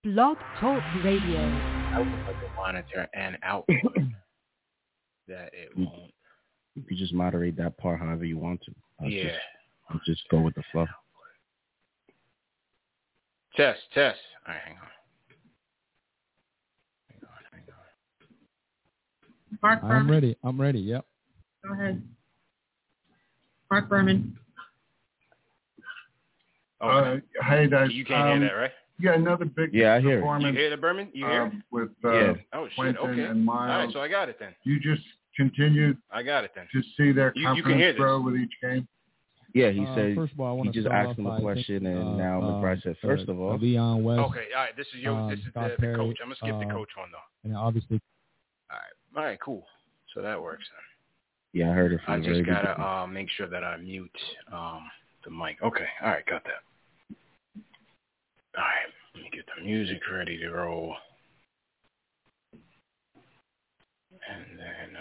Blog Talk Radio. I would like to monitor and output that it won't. You could just moderate that part however you want to. I'll just go with the flow. Test. All right, hang on. Mark Berman. I'm ready. Yep. Go ahead. Mark Berman. Okay. Hey, guys. You can't hear that, right? Yeah, another big I hear it. performance. You hear the Berman? You hear it? With Oh, shit. Quentin Okay. and Miles. All right, so I got it then. You just continue I got it then. to see their You can hear confidence this. grow with each game. Yeah, he said First of all, I he want to just start asked him off a by question, thanking, and now McBride said, first of all, Leon West. Okay, all right. This is Scott the Perry, coach. I'm gonna skip the coach one though. And obviously, All right, cool. So that works then. yeah, I heard it I from the just very gotta beginning. make sure that I mute the mic. Okay, all right, got that. All right, let me get the music ready to roll, and then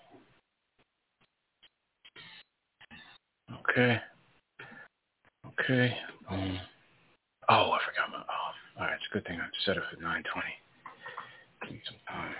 okay. Oh, I forgot my. All right, it's a good thing I set it for 9:20. Give me some time.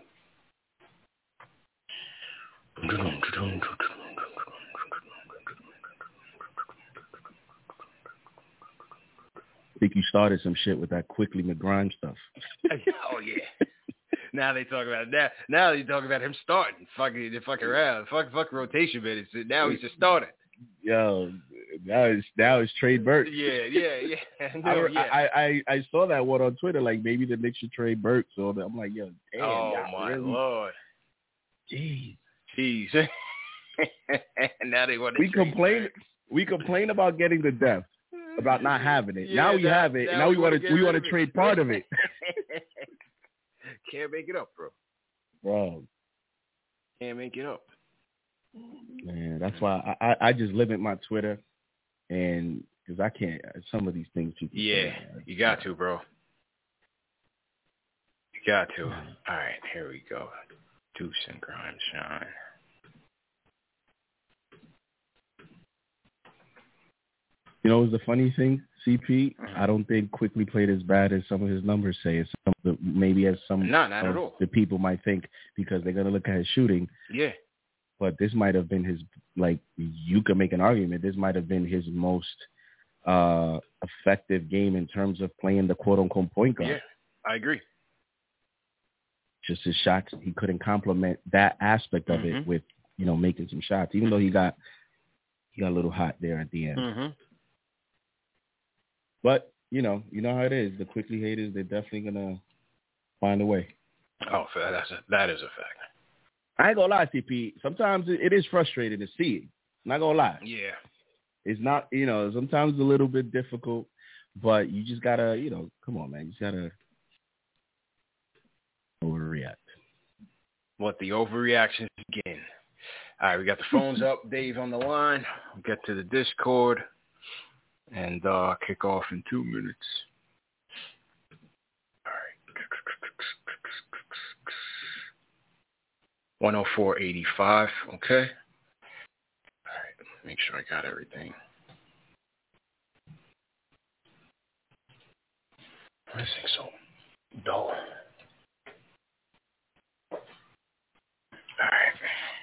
I think you started some shit with that Quickly McGrime stuff. Oh yeah. Now they talk about it. Now they talk about him starting. Fucking around. Fuck rotation minutes. Now he's just starting. Yo, now it's Trey Burke. Yeah. No, I saw that one on Twitter. Like maybe the Knicks should trade Burke. So I'm like, yo, damn. Oh my really? Lord. Jeez. Now they want to. We complain about getting the depth, about not having it. Yeah, now we have it. Now we want to trade part of it. Can't make it up, bro. Bro. Can't make it up. Man, that's why I just limit my Twitter, and because I can't some of these things people. Yeah, you got to, bro. You got to. All right, here we go. Deuce and Grimes shine. You know, the funny thing, CP, I don't think Quickly played as bad as some of his numbers say. Maybe as some not at all. The people might think because they're gonna look at his shooting. Yeah. But this might have been his, like, you could make an argument, this might have been his most effective game in terms of playing the quote-unquote point guard. Yeah, I agree. Just his shots, he couldn't complement that aspect of it with, making some shots, even though he got a little hot there at the end. Mm-hmm. But, you know how it is. The Quickly haters, they're definitely going to find a way. Oh, that is a fact. I ain't gonna lie, CP. Sometimes it is frustrating to see it. I'm not gonna lie. Yeah. It's not, sometimes it's a little bit difficult, but you just gotta, come on, man. You just gotta overreact. What the overreactions begin. All right, we got the phones up. Dave on the line. We'll get to the Discord and kick off in 2 minutes. All right. 104.85. Okay. All right. Make sure I got everything. Why is it so dull? All right.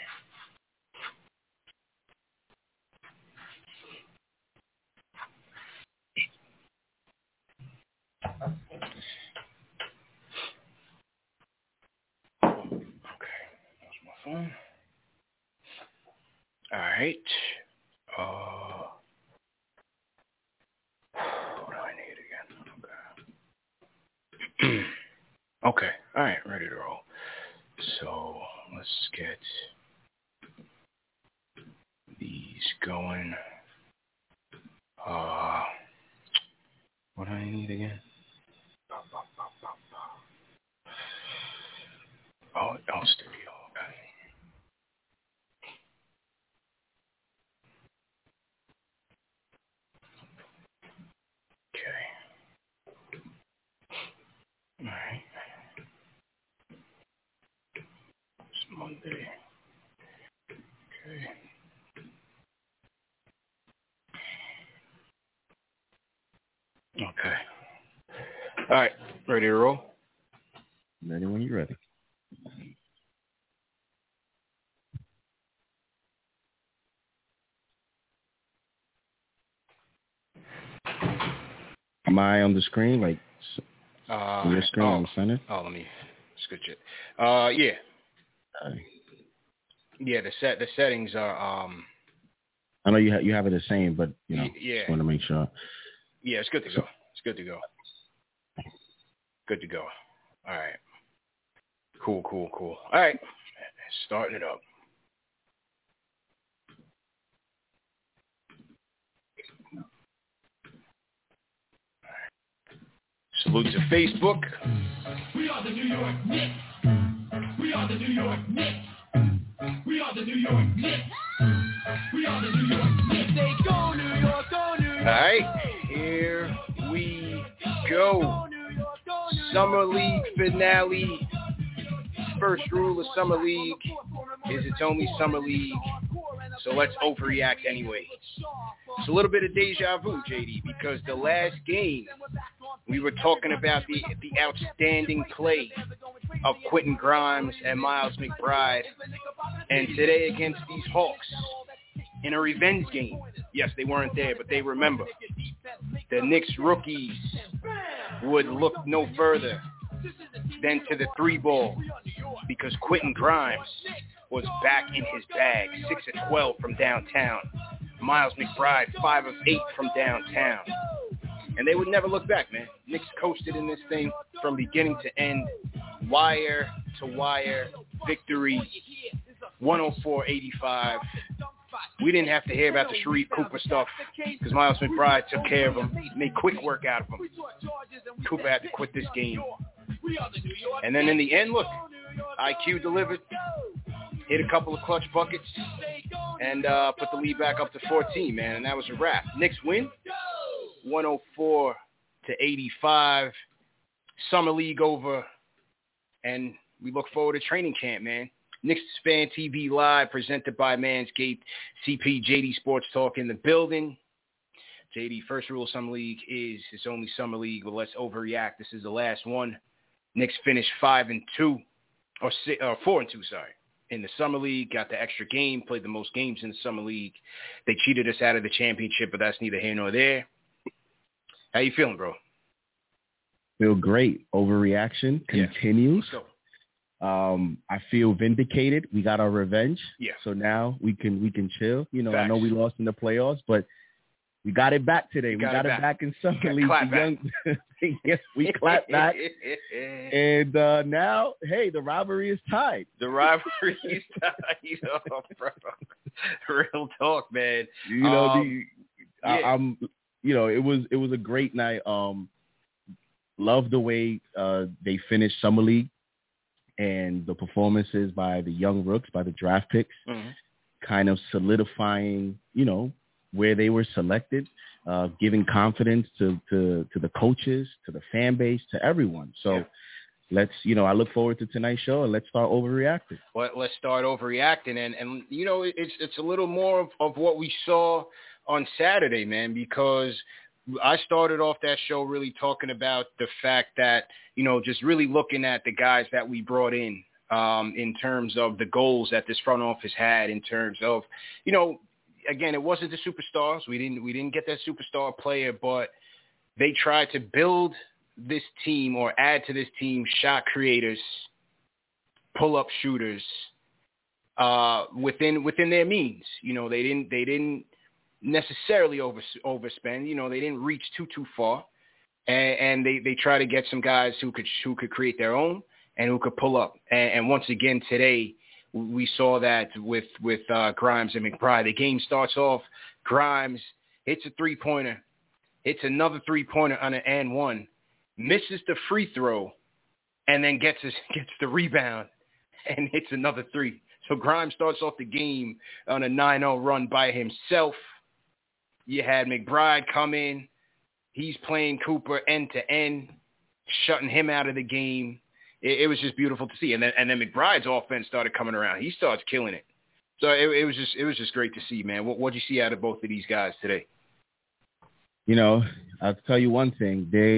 Phone. All right. What do I need again? Okay. All right. Ready to roll. So let's get these going. What do I need again? Oh, studio. Okay. All right. It's Monday. Okay. Okay. All right. Ready to roll? Ready when you're ready. Am I on the screen? Like, your screen on the center? Oh, let me switch it. Yeah. Yeah, the settings are. I know you have it the same, but yeah. Just want to make sure. Yeah, it's good to go. It's good to go. Good to go. All right. Cool. All right. Starting it up. Salute to Facebook. We are the New York Knicks. We are the New York Knicks. We are the New York Knicks. We are the New York Knicks. They go New York, go New York. All right, here we go. Summer League finale. First rule of Summer League is it's only Summer League, so let's overreact anyway. It's a little bit of deja vu, JD, because the last game we were talking about the outstanding play of Quentin Grimes and Miles McBride, and today against these Hawks in a revenge game. Yes, they weren't there, but they remember. The Knicks rookies would look no further than to the three ball because Quentin Grimes was back in his bag, 6 of 12 from downtown. Miles McBride, 5 of 8 from downtown. And they would never look back, man. Knicks coasted in this thing from beginning to end, wire to wire, victory, 104-85. We didn't have to hear about the Sharif Cooper stuff because Miles McBride took care of him, made quick work out of him. Cooper had to quit this game. And then in the end, look, IQ delivered, hit a couple of clutch buckets, and put the lead back up to 14, man, and that was a wrap. Knicks win, 104-85. Summer League over, and we look forward to training camp, man. Knicks Fan TV Live, presented by Manscaped. CP JD Sports Talk in the building. JD, first rule of Summer League is it's only Summer League, but let's overreact. This is the last one. Knicks finished 5-2, or 4-2, sorry. In the Summer League, got the extra game, played the most games in the Summer League. They cheated us out of the championship, but that's neither here nor there. How you feeling, bro? Feel great. Overreaction continues. Yeah. I feel vindicated. We got our revenge. Yeah. So now we can chill. You know, Facts. I know we lost in the playoffs, but we got it back today. We got it back in Summer League. Yes, we clapped back. And now, hey, the rivalry is tied. The rivalry is tied. Oh, bro. Real talk, man. You know, I'm. You know, it was a great night. Love the way they finished Summer League and the performances by the young rooks, by the draft picks, kind of solidifying, you know, where they were selected, giving confidence to the coaches, to the fan base, to everyone. So let's, you know, I look forward to tonight's show, and let's start overreacting. Well, let's start overreacting. And you know, it's a little more of what we saw on Saturday, man, because I started off that show really talking about the fact that, you know, just really looking at the guys that we brought in terms of the goals that this front office had, in terms of, you know, again, it wasn't the superstars. We didn't get that superstar player, but they tried to build this team or add to this team shot creators, pull-up shooters within their means. You know, they didn't necessarily overspend. You know, they didn't reach too far, and they try to get some guys who could create their own and who could pull up. And once again today, we saw that with Grimes and McBride. The game starts off, Grimes hits a three-pointer, hits another three-pointer on an and one, misses the free throw, and then gets the rebound and hits another three. So Grimes starts off the game on a 9-0 run by himself. You had McBride come in. He's playing Cooper end to end, shutting him out of the game. It was just beautiful to see. And then McBride's offense started coming around. He starts killing it. So it was just great to see, man. What'd you see out of both of these guys today? You know, I'll tell you one thing. They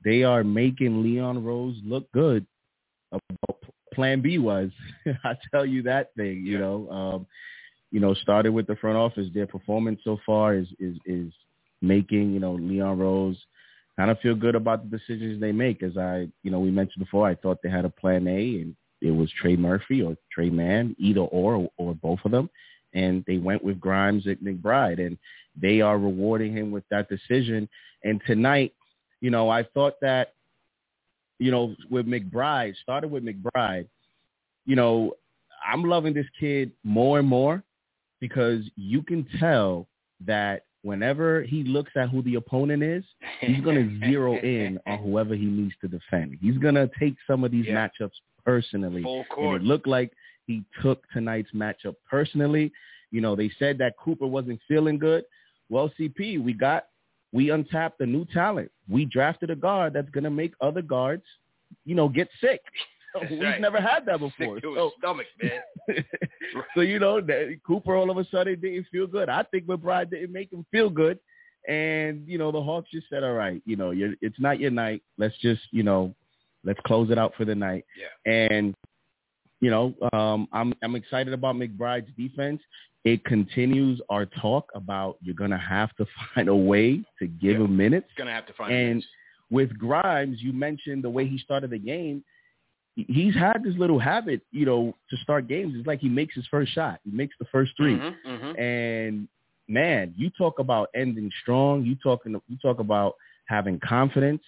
they are making Leon Rose look good. Plan B was, I tell you that thing, you know, started with the front office. Their performance so far is making, Leon Rose kind of feel good about the decisions they make. As we mentioned before, I thought they had a plan A, and it was Trey Murphy or Trey Mann, either or both of them. And they went with Grimes at McBride, and they are rewarding him with that decision. And tonight, I thought that, with McBride, started with McBride, I'm loving this kid more and more because you can tell that whenever he looks at who the opponent is, he's going to zero in on whoever he needs to defend. He's going to take some of these matchups personally. Full court. And it looked like he took tonight's matchup personally. They said that Cooper wasn't feeling good. Well, CP, we untapped a new talent. We drafted a guard that's going to make other guards, get sick. We've never had that before. Sick to his stomach, man. So, Cooper all of a sudden didn't feel good. I think McBride didn't make him feel good. And, the Hawks just said, all right, it's not your night. Let's just, let's close it out for the night. Yeah. And, I'm excited about McBride's defense. It continues our talk about you're going to have to find a way to give him minutes. Going to have to find minutes. And with Grimes, you mentioned the way he started the game. He's had this little habit, to start games. It's like he makes his first shot. He makes the first three. And, man, you talk about ending strong. You talk about having confidence.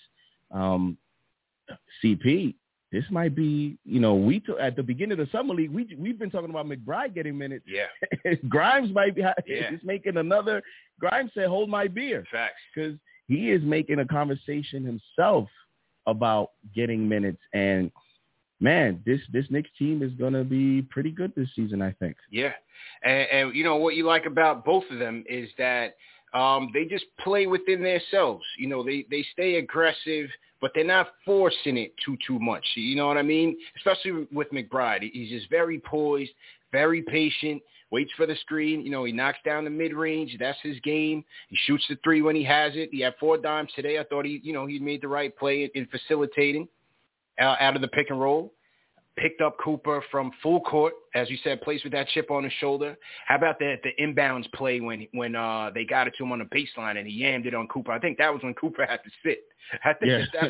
CP, this might be, at the beginning of the summer league, we've been talking about McBride getting minutes. Yeah. Grimes might be just making another. Grimes said, hold my beer. Facts. Because he is making a conversation himself about getting minutes. And, man, this Knicks team is going to be pretty good this season, I think. Yeah. And what you like about both of them is that they just play within themselves. They stay aggressive, but they're not forcing it too much. You know what I mean? Especially with McBride. He's just very poised, very patient, waits for the screen. He knocks down the mid-range. That's his game. He shoots the three when he has it. He had 4 dimes today. I thought he made the right play in facilitating out of the pick and roll. Picked up Cooper from full court, as you said, plays with that chip on his shoulder. How about the inbounds play when they got it to him on the baseline and he yammed it on Cooper? I think that was when Cooper had to sit. I think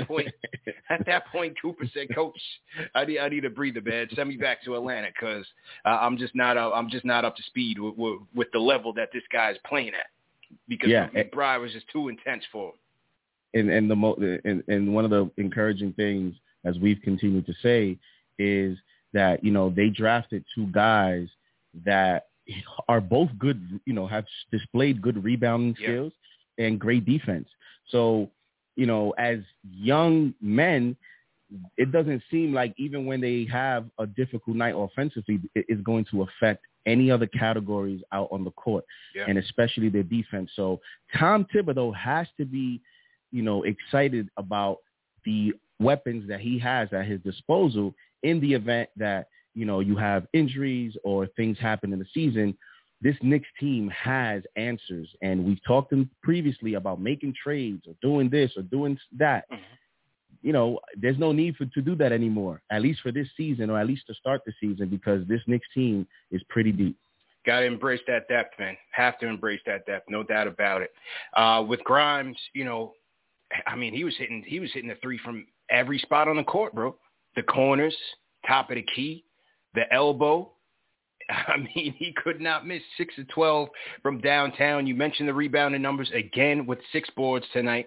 at that point, Cooper said, "Coach, I need a breather, man. Send me back to Atlanta because I'm just not up to speed with the level that this guy is playing at because McBride was just too intense for him." And one of the encouraging things, as we've continued to say, is that, they drafted 2 guys that are both good, have displayed good rebounding skills and great defense. So, as young men, it doesn't seem like even when they have a difficult night offensively, it is going to affect any other categories out on the court, and especially their defense. So Tom Thibodeau has to be, excited about the weapons that he has at his disposal in the event that, you have injuries or things happen in the season. This Knicks team has answers, and we've talked to them previously about making trades or doing this or doing that. There's no need to do that anymore, at least for this season or at least to start the season, because this Knicks team is pretty deep. Got to embrace that depth, man. Have to embrace that depth, no doubt about it. With Grimes, he was hitting the three from every spot on the court, bro. The corners, top of the key, the elbow. He could not miss. 6 of 12 from downtown. You mentioned the rebounding numbers again with 6 boards tonight.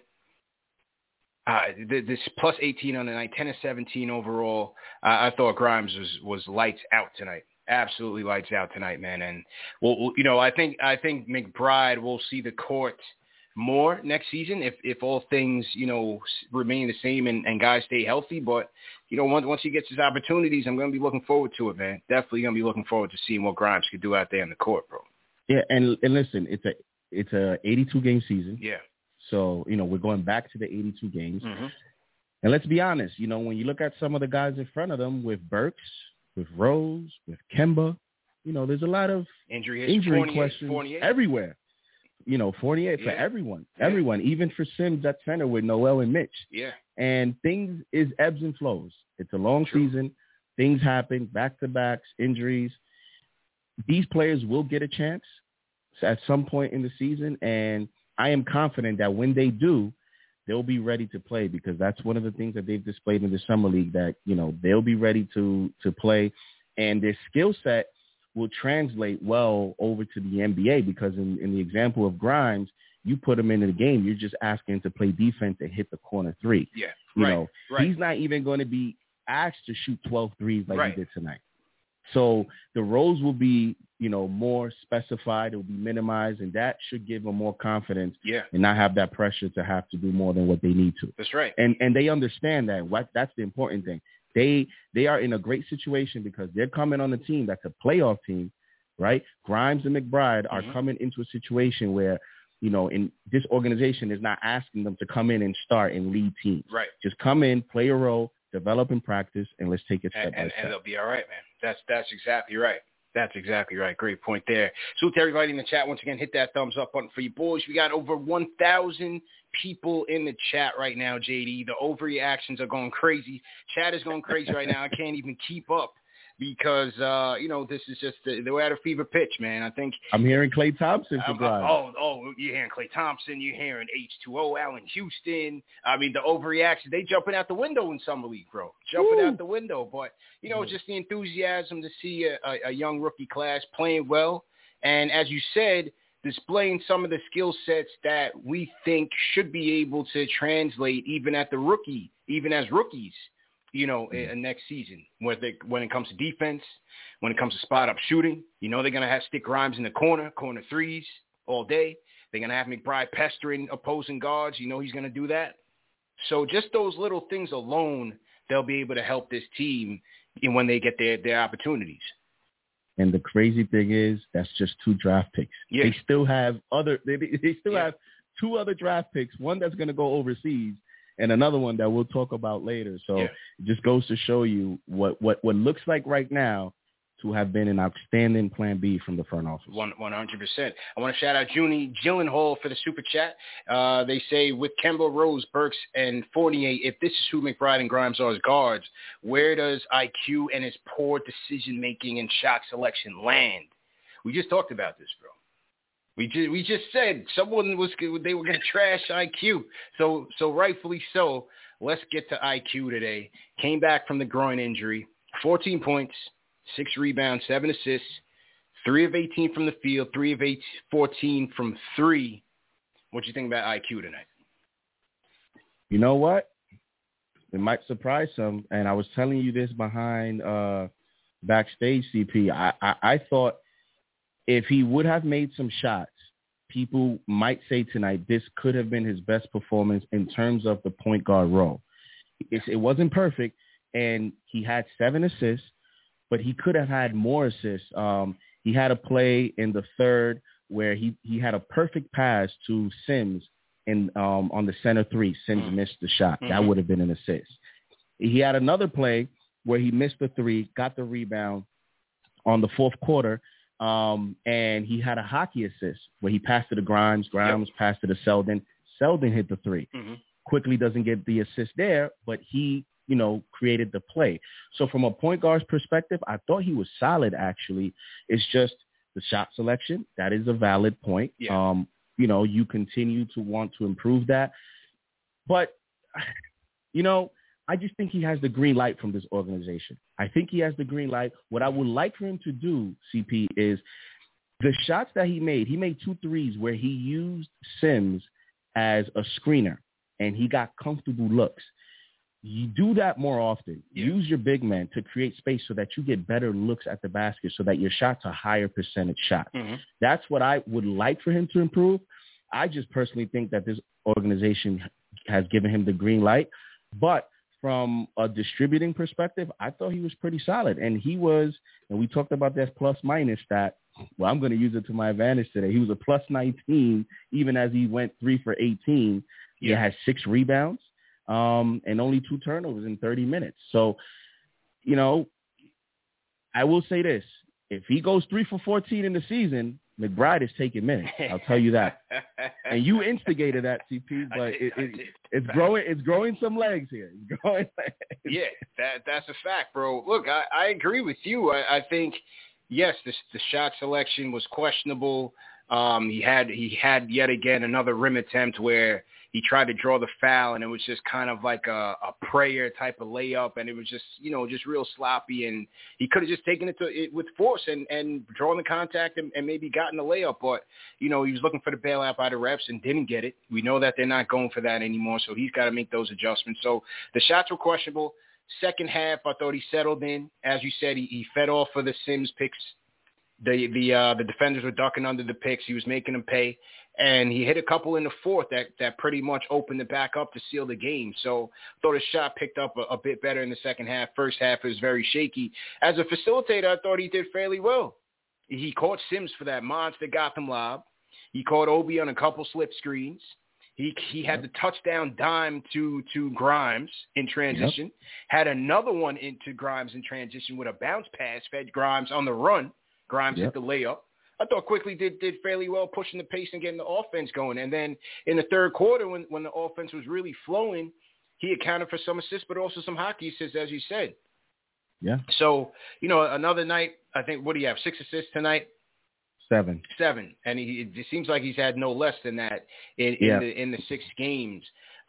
This plus 18 on the night, 10 of 17 overall. I thought Grimes was lights out tonight. Absolutely lights out tonight, man. And I think McBride will see the court more next season if all things remain the same and guys stay healthy. But once he gets his opportunities, I'm going to be looking forward to it, man. Definitely going to be looking forward to seeing what Grimes could do out there in the court, bro. Yeah, and listen, it's a 82 game season. Yeah. So we're going back to the 82 games. Mm-hmm. And let's be honest, when you look at some of the guys in front of them with Burks, with Rose, with Kemba, there's a lot of injury questions everywhere. Fournier for everyone, even for Sims at center with Noel and Mitch. Yeah. And things is ebbs and flows. It's a long season. Things happen, back-to-backs, injuries. These players will get a chance at some point in the season, and I am confident that when they do, they'll be ready to play, because that's one of the things that they've displayed in the summer league, that, you know, they'll be ready to play, and their skill set will translate well over to the NBA, because in the example of Grimes, you put him into the game, you're just asking to play defense and hit the corner three. Yeah, you know, he's not even going to be asked to shoot 12 threes like he did tonight. So the roles will be, you know, more specified. It will be minimized, and that should give them more confidence and not have that pressure to have to do more than what they need to. That's right. And they understand that. That's the important thing. They are in a great situation because they're coming on a team that's a playoff team, right? Grimes and McBride are coming into a situation where, you know, in this organization is not asking them to come in and start and lead teams. Right. Just come in, play a role, develop and practice, and let's take it step by step. And they'll be all right, man. That's exactly right. That's exactly right. Great point there. So to everybody in the chat, once again, hit that thumbs up button for you boys. We got over 1,000 people in the chat right now, JD. The overreactions are going crazy. Chat is going crazy right now. I can't even keep up because, you know, this is just they're at a fever pitch, man. I think I'm hearing Klay Thompson for Grimes. You're hearing Klay Thompson. You're hearing H2O, Allen Houston. I mean, the overreaction. They jumping out the window in Summer League, bro. Jumping out the window. But, you know, just the enthusiasm to see a young rookie class playing well. And as you said, displaying some of the skill sets that we think should be able to translate even as rookies, you know, next season, when it comes to defense, when it comes to spot-up shooting. You know, they're going to have stick Grimes in the corner threes all day. They're going to have McBride pestering opposing guards. You know he's going to do that. So just those little things alone, they'll be able to help this team when they get their opportunities. And the crazy thing is, that's just 2 draft picks. Yeah. They still have have 2 other draft picks, one that's going to go overseas and another one that we'll talk about later. So it just goes to show you what looks like right now to have been an outstanding plan B from the front office. 100%. I want to shout out Junie Gyllenhaal for the super chat. They say, with Kemba, Rose, Burks, and Fournier, if this is who McBride and Grimes are as guards, where does IQ and his poor decision-making and shot selection land? We just talked about this, bro. We just said they were going to trash IQ. So rightfully so. Let's get to IQ today. Came back from the groin injury, 14 points, 6 rebounds, 7 assists, 3 of 18 from the field, 3 of 14 from 3. What do you think about IQ tonight? You know what? It might surprise some, and I was telling you this behind backstage, CP. I thought if he would have made some shots, people might say tonight this could have been his best performance in terms of the point guard role. It wasn't perfect, and he had 7 assists, but he could have had more assists. He had a play in the third where he had a perfect pass to Sims on the center 3. Sims missed the shot. That would have been an assist. He had another play where he missed the 3, got the rebound on the fourth quarter, and he had a hockey assist where he passed it to Grimes. Grimes passed it to Selden. Selden hit the 3. Quickly doesn't get the assist there, but he, you know, created the play. So from a point guard's perspective, I thought he was solid, actually. It's just the shot selection. That is a valid point. Yeah. You know, you continue to want to improve that. But, you know, I just think he has the green light from this organization. I think he has the green light. What I would like for him to do, CP, is the shots that he made 2 threes where he used Sims as a screener, and he got comfortable looks. You do that more often. Use your big man to create space so that you get better looks at the basket so that your shots are higher percentage shots. That's what I would like for him to improve. I just personally think that this organization has given him the green light. But from a distributing perspective, I thought he was pretty solid. And he was, and we talked about that plus-minus stat. Well, I'm going to use it to my advantage today. He was a plus 19, even as he went 3 for 18. He had 6 rebounds. And only 2 turnovers in 30 minutes. So, you know, I will say this. If he goes 3 for 14 in the season, McBride is taking minutes. I'll tell you that. And you instigated that, CP, but it's growing some legs here. It's growing legs. Yeah, that's a fact, bro. Look, I agree with you. I think, yes, the shot selection was questionable. He had yet again another rim attempt where he tried to draw the foul, and it was just kind of like a prayer type of layup, and it was just, just real sloppy, and he could have just taken it with force and drawn the contact and maybe gotten the layup, but, he was looking for the bailout by the refs and didn't get it. We know that they're not going for that anymore, so he's got to make those adjustments. So the shots were questionable. Second half, I thought he settled in. As you said, he fed off of the Sims picks. The defenders were ducking under the picks. He was making them pay. And he hit a couple in the fourth that pretty much opened it back up to seal the game. So I thought his shot picked up a bit better in the second half. First half was very shaky. As a facilitator, I thought he did fairly well. He caught Sims for that monster Gotham lob. He caught Obi on a couple slip screens. He had the touchdown dime to Grimes in transition. Yep. Had another one into Grimes in transition with a bounce pass, fed Grimes on the run. Grimes hit the layup. I thought Quickly did fairly well pushing the pace and getting the offense going. And then in the third quarter, when the offense was really flowing, he accounted for some assists, but also some hockey assists, as you said. Yeah. So, another night, I think, what do you have, 6 assists tonight? 7. And it seems like he's had no less than that in the 6 games.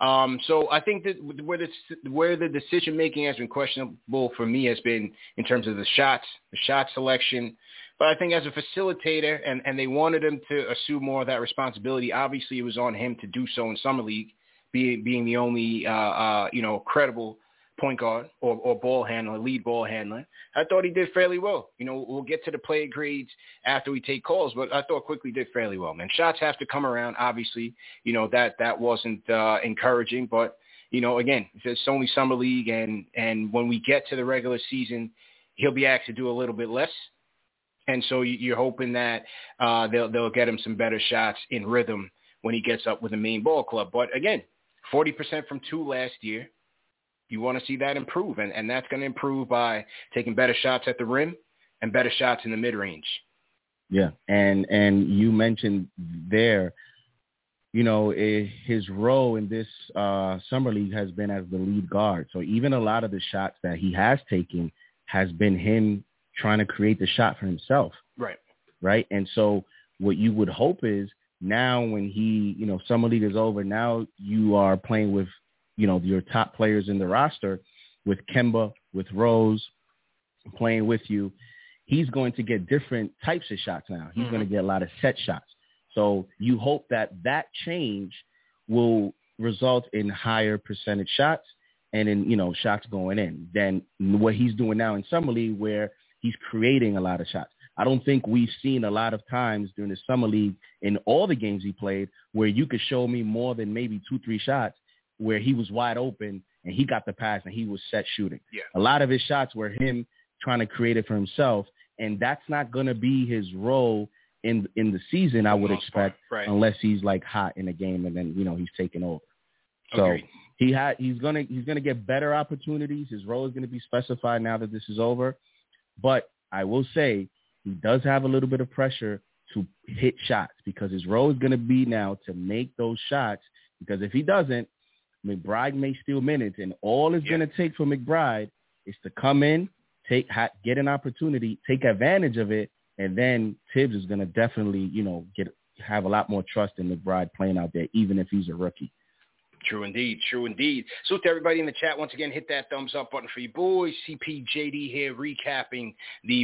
So I think that where the decision-making has been questionable for me has been in terms of the shot selection. But I think as a facilitator, and they wanted him to assume more of that responsibility, obviously it was on him to do so in Summer League, being the only, credible point guard or ball handler, lead ball handler. I thought he did fairly well. We'll get to the player grades after we take calls, but I thought Quickly did fairly well, man. Shots have to come around, obviously. That wasn't encouraging, but, again, it's only Summer League, and when we get to the regular season, he'll be asked to do a little bit less. And so you're hoping that they'll get him some better shots in rhythm when he gets up with the main ball club. But, again, 40% from 2 last year. You want to see that improve, and that's going to improve by taking better shots at the rim and better shots in the mid-range. Yeah, and you mentioned there, his role in this Summer League has been as the lead guard. So even a lot of the shots that he has taken has been him trying to create the shot for himself. Right. And so what you would hope is now when Summer League is over, now you are playing with, your top players in the roster, with Kemba, with Rose playing with you. He's going to get different types of shots now. He's going to get a lot of set shots. So you hope that change will result in higher percentage shots and in, shots going in than what he's doing now in Summer League, where he's creating a lot of shots. I don't think we've seen a lot of times during the Summer League in all the games he played where you could show me more than maybe 2-3 shots where he was wide open and he got the pass and he was set shooting. Yeah. A lot of his shots were him trying to create it for himself, and that's not going to be his role in the season, I would expect, unless he's like hot in a game and then, he's taking over. So Agreed. he's gonna get better opportunities. His role is going to be specified now that this is over. But I will say he does have a little bit of pressure to hit shots because his role is going to be now to make those shots, because if he doesn't, McBride may steal minutes, and all it's going to take for McBride is to come in, get an opportunity, take advantage of it, and then Tibbs is going to definitely, have a lot more trust in McBride playing out there, even if he's a rookie. True indeed. Salute to everybody in the chat. Once again, hit that thumbs up button for you boys. CPJD here recapping the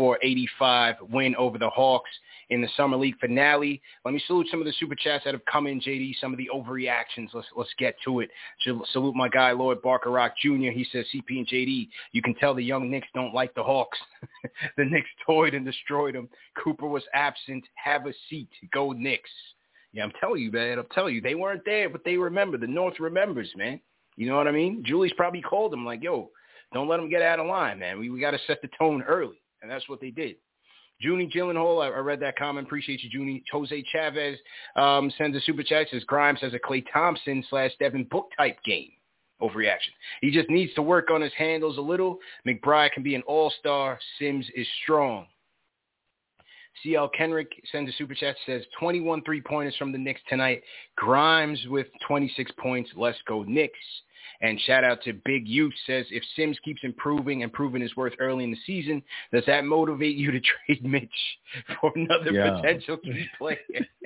104-85 win over the Hawks in the Summer League finale. Let me salute some of the super chats that have come in, JD, some of the overreactions. Let's get to it. Salute my guy, Lord Barker Rock Jr. He says, CP and JD, you can tell the young Knicks don't like the Hawks. The Knicks toyed and destroyed them. Cooper was absent. Have a seat. Go Knicks. Yeah, I'm telling you, man. They weren't there, but they remember. The North remembers, man. You know what I mean? Julie's probably called them like, yo, don't let them get out of line, man. We got to set the tone early, and that's what they did. Junie Gyllenhaal, I read that comment. Appreciate you, Junie. Jose Chavez sends a super chat. Says Grimes has a Klay Thompson / Devin Book type game. Overreaction. He just needs to work on his handles a little. McBride can be an all-star. Sims is strong. CL Kenrick sends a super chat, says 21 3-pointers from the Knicks tonight. Grimes with 26 points. Let's go Knicks. And shout out to Big Youth, says, if Sims keeps improving and proving his worth early in the season, does that motivate you to trade Mitch for another potential key player?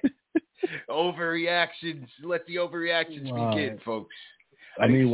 Overreactions. Let the overreactions begin, folks. I mean,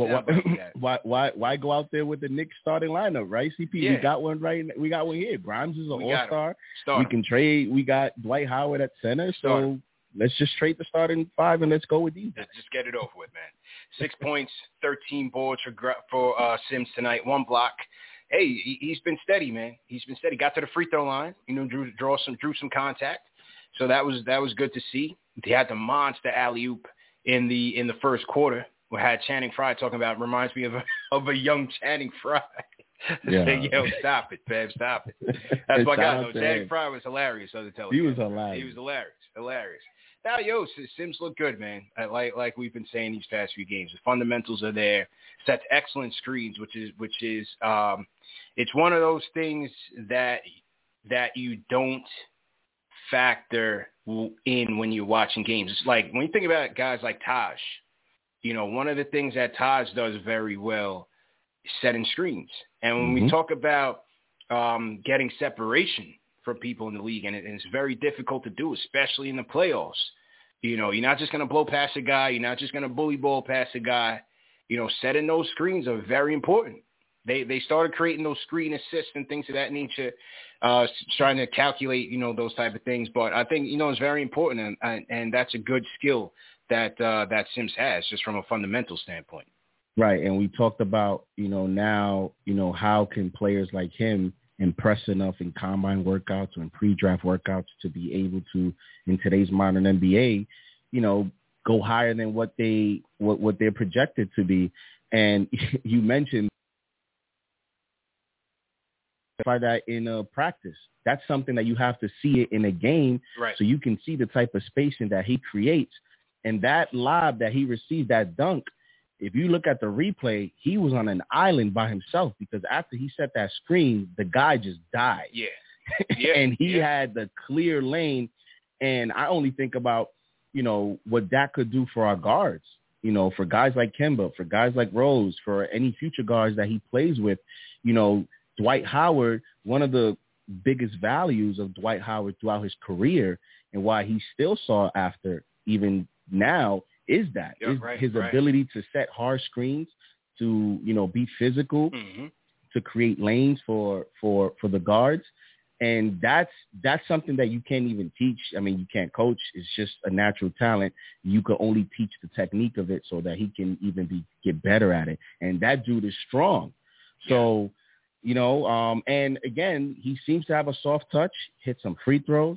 why go out there with the Knicks starting lineup, right? CP, we got one we got one here. Grimes is an all-star. We can trade. We got Dwight Howard at center, so let's just trade the starting five and let's go with these. Let's just get it over with, man. 6 points, 13 boards for Sims tonight, 1 block. Hey, he's been steady, man. He's been steady. Got to the free throw line, drew some contact. So that was good to see. He had the monster alley-oop in the first quarter. We had Channing Frye talking about, reminds me of a young Channing Frye. Saying, yo, stop it, Fab, stop it. That's what I got. Channing Frye was hilarious on the television. He was hilarious. He was hilarious. Now, Sims look good, man. Like we've been saying these past few games, the fundamentals are there. Sets excellent screens, which is it's one of those things that you don't factor in when you're watching games. It's like when you think about guys like Taj. One of the things that Taj does very well is setting screens. And when we talk about getting separation from people in the league, and it's very difficult to do, especially in the playoffs. You're not just going to blow past a guy. You're not just going to bully ball past a guy. Setting those screens are very important. They started creating those screen assists and things of that nature, trying to calculate, those type of things. But I think, it's very important, and that's a good skill that Sims has, just from a fundamental standpoint. Right, and we talked about, now, how can players like him impress enough in combine workouts or in pre-draft workouts to be able to, in today's modern NBA, go higher than what they're projected to be. And you mentioned that in practice. That's something that you have to see it in a game, right, so you can see the type of spacing that he creates. And that lob that he received, that dunk, if you look at the replay, he was on an island by himself because after he set that screen, the guy just died. Yeah. And he had the clear lane. And I only think about, what that could do for our guards, for guys like Kemba, for guys like Rose, for any future guards that he plays with. Dwight Howard, one of the biggest values of Dwight Howard throughout his career and why he still sought after even now is his ability to set hard screens, to be physical, to create lanes for the guards, and that's something that you can't even teach. I mean, you can't coach. It's just a natural talent. You can only teach the technique of it so that he can even get better at it. And that dude is strong. So, and again, he seems to have a soft touch. Hit some free throws.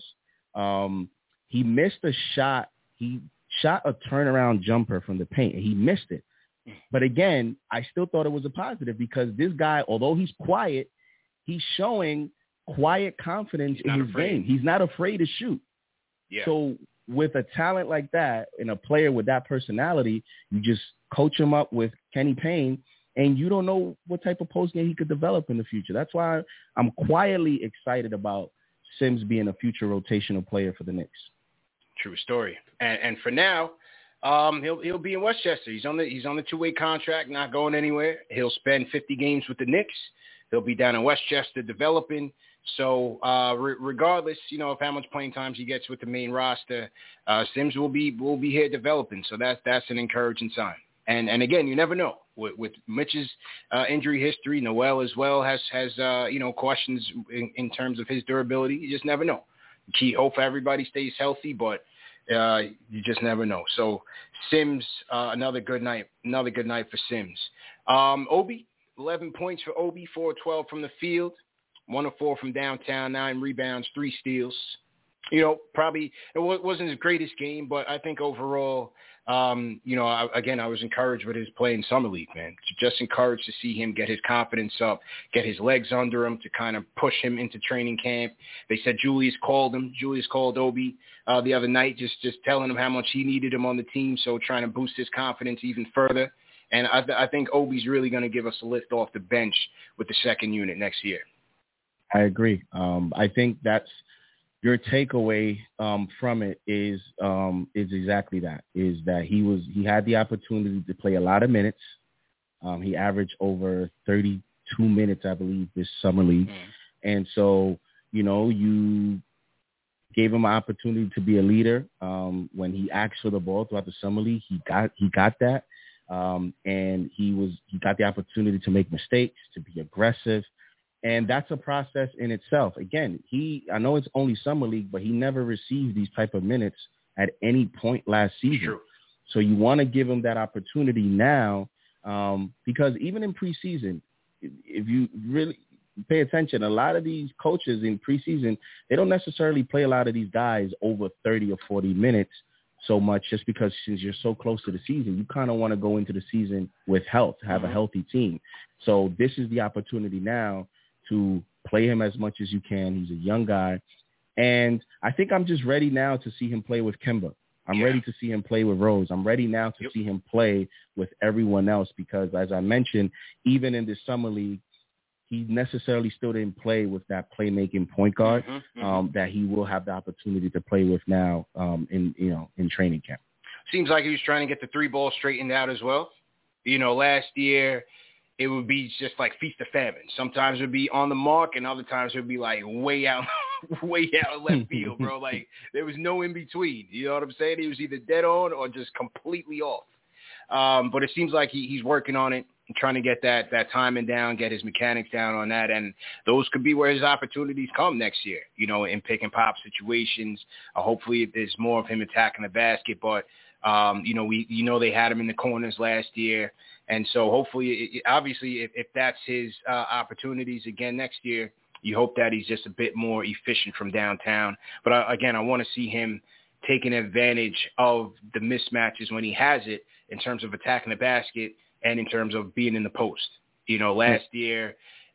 He missed a shot. He shot a turnaround jumper from the paint, and he missed it. But again, I still thought it was a positive because this guy, although he's quiet, he's showing quiet confidence in his game. He's not afraid to shoot. Yeah. So with a talent like that and a player with that personality, you just coach him up with Kenny Payne, and you don't know what type of post game he could develop in the future. That's why I'm quietly excited about Sims being a future rotational player for the Knicks. True story. And for now, he'll be in Westchester. He's on the two-way contract, not going anywhere. He'll spend 50 games with the Knicks. He'll be down in Westchester developing. So regardless, of how much playing time he gets with the main roster, Sims will be here developing. So that's an encouraging sign. And again, you never know with Mitch's injury history. Noel as well has questions in terms of his durability. You just never know. Hope everybody stays healthy, but you just never know. So Sims, another good night for Sims. Obi, 11 points for Obi, 4-12 from the field, 1 of 4 from downtown, 9 rebounds, 3 steals. Probably it wasn't his greatest game, but I think overall, I was encouraged with his play in Summer League, man. Just encouraged to see him get his confidence up, get his legs under him to kind of push him into training camp. They said Julius called Obi the other night, just telling him how much he needed him on the team, so trying to boost his confidence even further. And I think Obi's really going to give us a lift off the bench with the second unit next year. I agree. I think your takeaway from it is exactly that, is that he had the opportunity to play a lot of minutes. He averaged over 32 minutes, I believe, this summer league. And so, you gave him an opportunity to be a leader. When he asked for the ball throughout the summer league, he got that. And he got the opportunity to make mistakes, to be aggressive. And that's a process in itself. Again, I know it's only summer league, but he never received these type of minutes at any point last season. True. So you want to give him that opportunity now, because even in preseason, if you really pay attention, a lot of these coaches in preseason, they don't necessarily play a lot of these guys over 30 or 40 minutes so much, just because since you're so close to the season, you kind of want to go into the season with health, have a healthy team. So this is the opportunity now to play him as much as you can. He's a young guy. And I think I'm just ready now to see him play with Kemba. I'm ready to see him play with Rose. I'm ready now to see him play with everyone else, because, as I mentioned, even in this summer league, he necessarily still didn't play with that playmaking point guard that he will have the opportunity to play with now in training camp. Seems like he was trying to get the three ball straightened out as well. Last year it would be just like feast or famine. Sometimes it would be on the mark, and other times it would be like way out left field, bro. Like there was no in between. You know what I'm saying? He was either dead on or just completely off. But it seems like he's working on it, trying to get that timing down, get his mechanics down on that, and those could be where his opportunities come next year, in pick and pop situations. Hopefully there's more of him attacking the basket, but they had him in the corners last year, and so hopefully, obviously, if that's his opportunities again next year, you hope that he's just a bit more efficient from downtown. But again, I want to see him taking advantage of the mismatches when he has it, in terms of attacking the basket and in terms of being in the post. Last year,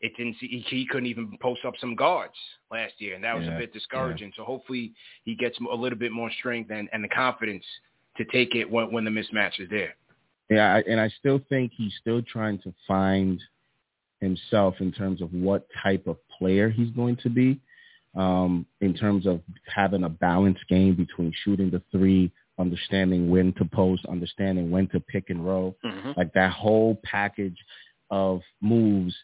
he couldn't even post up some guards last year, and that was a bit discouraging. So hopefully he gets a little bit more strength and the confidence to take it when the mismatch is there. Yeah, and I still think he's still trying to find himself in terms of what type of player he's going to be, in terms of having a balanced game between shooting the three, understanding when to post, understanding when to pick and roll, like that whole package of moves.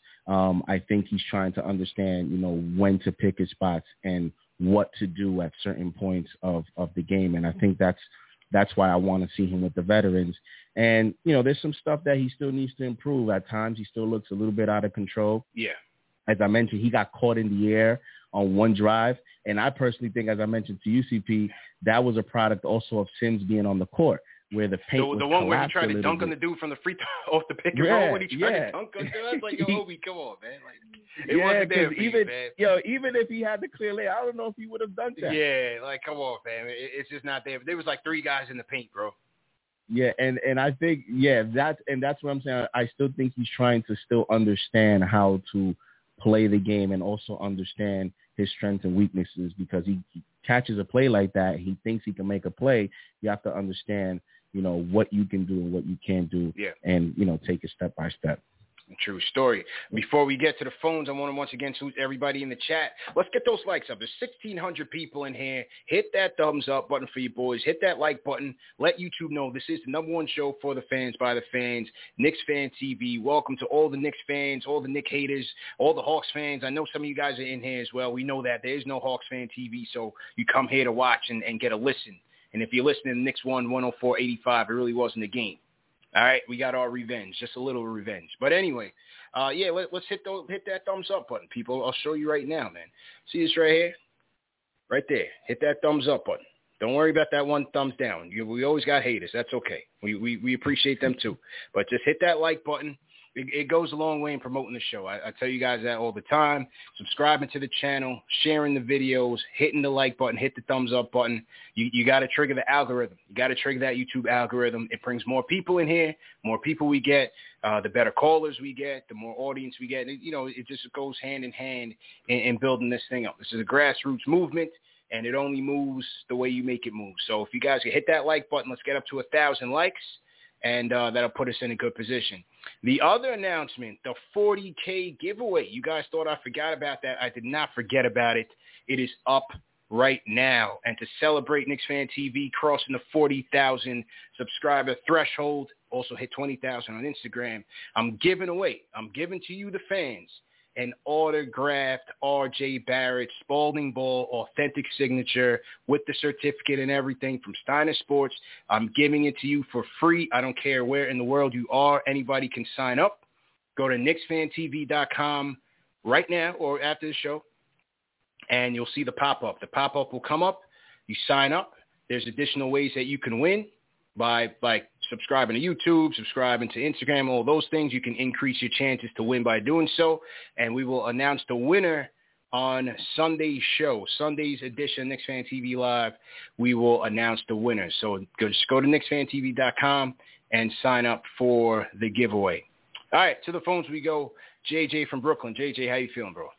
I think he's trying to understand, when to pick his spots and what to do at certain points of the game. And I think that's why I want to see him with the veterans. And, there's some stuff that he still needs to improve. At times he still looks a little bit out of control. Yeah. As I mentioned, he got caught in the air on one drive. And I personally think, as I mentioned to UCP, that was a product also of Sims being on the court, where the paint was the one where he tried to dunk bit. on the dude from the free throw off the pick and roll when he tried to dunk on the dude. I was like, yo, Obi, come on, man. Like, it wasn't there for you, man. Even if he had the clear lane, I don't know if he would have done that. Yeah, like, come on, man. It's just not there. There was like three guys in the paint, bro. Yeah, and I think, that's what I'm saying. I still think he's trying to still understand how to play the game and also understand his strengths and weaknesses, because he catches a play like that, he thinks he can make a play. You have to understand, what you can do and what you can't do, and, take it step by step. True story. Before we get to the phones, I want to once again salute everybody in the chat. Let's get those likes up. There's 1,600 people in here. Hit that thumbs up button for you boys. Hit that like button. Let YouTube know this is the #1 show for the fans, by the fans, Knicks Fan TV. Welcome to all the Knicks fans, all the Knicks haters, all the Hawks fans. I know some of you guys are in here as well. We know that there is no Hawks Fan TV, so you come here to watch and get a listen. And if you're listening to Knicks 104.85, it really wasn't a game. All right, we got our revenge, just a little revenge. But anyway, let's hit that thumbs up button, people. I'll show you right now, man. See this right here? Right there. Hit that thumbs up button. Don't worry about that one thumbs down. We always got haters. That's okay. We appreciate them too. But just hit that like button. It goes a long way in promoting the show. I tell you guys that all the time. Subscribing to the channel, sharing the videos, hitting the like button, hit the thumbs up button. You got to trigger the algorithm. You got to trigger that YouTube algorithm. It brings more people in here. More people we get, the better callers we get, the more audience we get. It just goes hand in hand in building this thing up. This is a grassroots movement, and it only moves the way you make it move. So if you guys can hit that like button, let's get up to 1,000 likes. And that'll put us in a good position. The other announcement, the 40K giveaway. You guys thought I forgot about that. I did not forget about it. It is up right now. And to celebrate Knicks Fan TV crossing the 40,000 subscriber threshold, also hit 20,000 on Instagram, I'm giving to you, the fans, an autographed R.J. Barrett Spalding Ball authentic signature with the certificate and everything from Steiner Sports. I'm giving it to you for free. I don't care where in the world you are. Anybody can sign up. Go to KnicksFanTV.com right now or after the show, and you'll see the pop-up. The pop-up will come up. You sign up. There's additional ways that you can win by subscribing to YouTube, subscribing to Instagram, all those things. You can increase your chances to win by doing so. And we will announce the winner on Sunday's show, Sunday's edition of Knicks Fan TV Live. We will announce the winner. So just go to KnicksFanTV.com and sign up for the giveaway. All right, to the phones we go. JJ from Brooklyn. JJ, how you feeling, bro?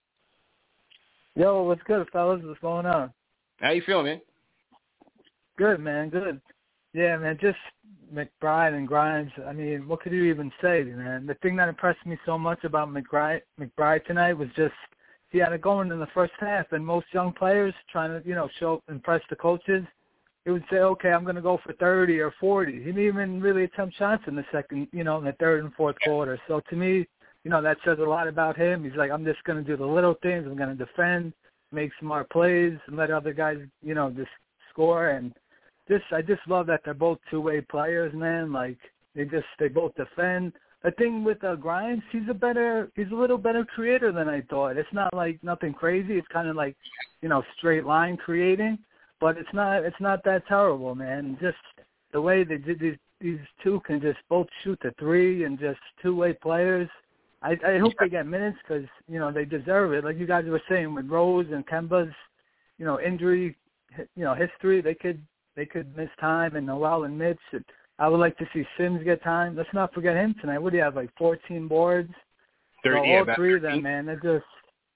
Yo, what's good, fellas? What's going on? How you feeling, man? Good, man. Good. Yeah, man. Just McBride and Grimes. I mean, what could you even say, man? The thing that impressed me so much about McBride tonight was just he had it going in the first half, and most young players trying to, impress the coaches, it would say, okay, I'm going to go for 30 or 40. He didn't even really attempt shots in the second, in the third and fourth quarter. So to me, that says a lot about him. He's like, I'm just going to do the little things. I'm going to defend, make smart plays, and let other guys, just score. And I just love that they're both two-way players, man. Like they both defend. The thing with Grimes, he's a little better creator than I thought. It's not like nothing crazy. It's kind of like, straight line creating, but it's not that terrible, man. Just the way they did these two can just both shoot the three and just two-way players. I hope they get minutes because, they deserve it. Like you guys were saying with Rose and Kemba's, injury, history, they could miss time, and Noel and Mitch. I would like to see Sims get time. Let's not forget him tonight. What do you have, like 14 boards? 30, so all three of them, man, they're just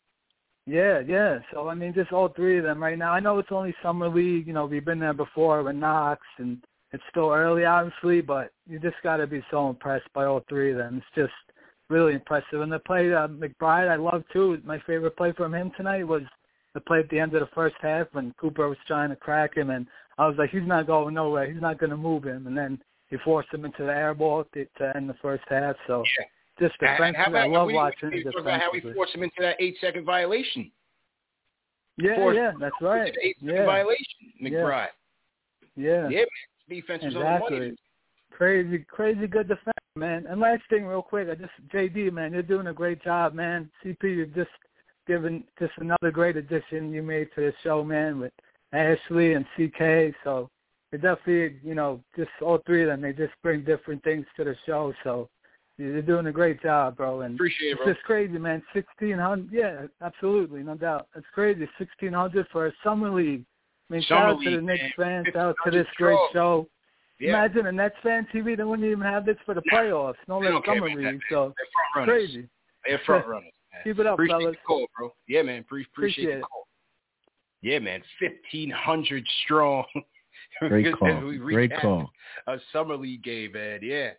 yeah. So, I mean, just all three of them right now. I know it's only summer league. We've been there before with Knox, and it's still early, obviously, but you just got to be so impressed by all three of them. It's just really impressive. And the play McBride I love, too. My favorite play from him tonight was the play at the end of the first half when Cooper was trying to crack him, and I was like, he's not going nowhere. He's not going to move him. And then he forced him into the air ball to end the first half. So just defensively, I love watching him defensively. How he forced him into that 8-second violation. Yeah, that's right. 8-second violation, McBride. Yeah. Yeah, man. Defense was on the money. Crazy good defense, man. And last thing real quick, JD, man, you're doing a great job, man. CP, you're just giving just another great addition you made to the show, man, with Ashley and CK. So you're definitely, just all three of them, they just bring different things to the show. So you're doing a great job, bro. And appreciate it, bro. It's just crazy, man. 1,600, yeah, absolutely, no doubt. It's crazy, 1,600 for a summer league. I mean, shout out to the Knicks fans, shout out to this great show. Yeah. Imagine a Nets fan TV, they wouldn't even have this for the playoffs. No less summer league. So they're crazy. They're front runners. Keep it up, appreciate fellas. The call, bro. Yeah, man. Appreciate the call. Yeah, man. 1,500 strong. Great call. Great call. A summer league game, man. Yeah.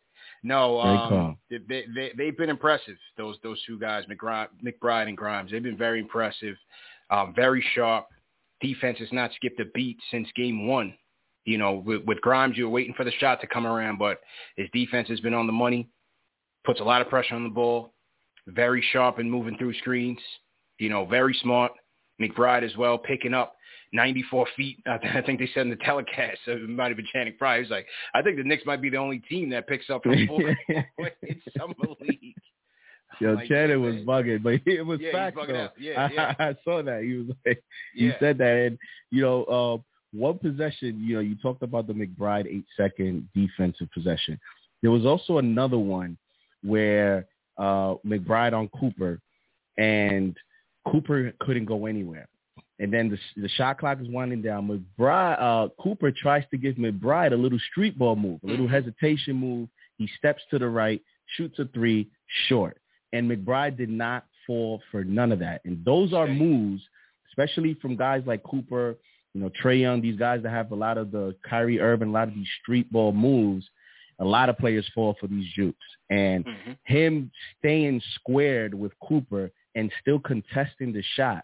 No, they've been impressive. Those two guys, McBride and Grimes. They've been very impressive. Very sharp. Defense has not skipped a beat since game one. With Grimes, you were waiting for the shot to come around, but his defense has been on the money. Puts a lot of pressure on the ball. Very sharp and moving through screens. Very smart. McBride as well, picking up 94 feet. I think they said in the telecast, so it might have been Channing Frye. He's like, I think the Knicks might be the only team that picks up from full in summer league. Yo, Channing was bugging, but it was facts, though. Yeah. I saw that. He was like, he said that. And, one possession, you talked about the McBride 8-second defensive possession. There was also another one where McBride on Cooper, and Cooper couldn't go anywhere. And then the shot clock is winding down. Cooper tries to give McBride a little street ball move, a little hesitation move. He steps to the right, shoots a three, short. And McBride did not fall for none of that. And those are moves, especially from guys like Cooper, Trae Young, these guys that have a lot of the Kyrie Irving, a lot of these street ball moves. A lot of players fall for these jukes. And him staying squared with Cooper and still contesting the shot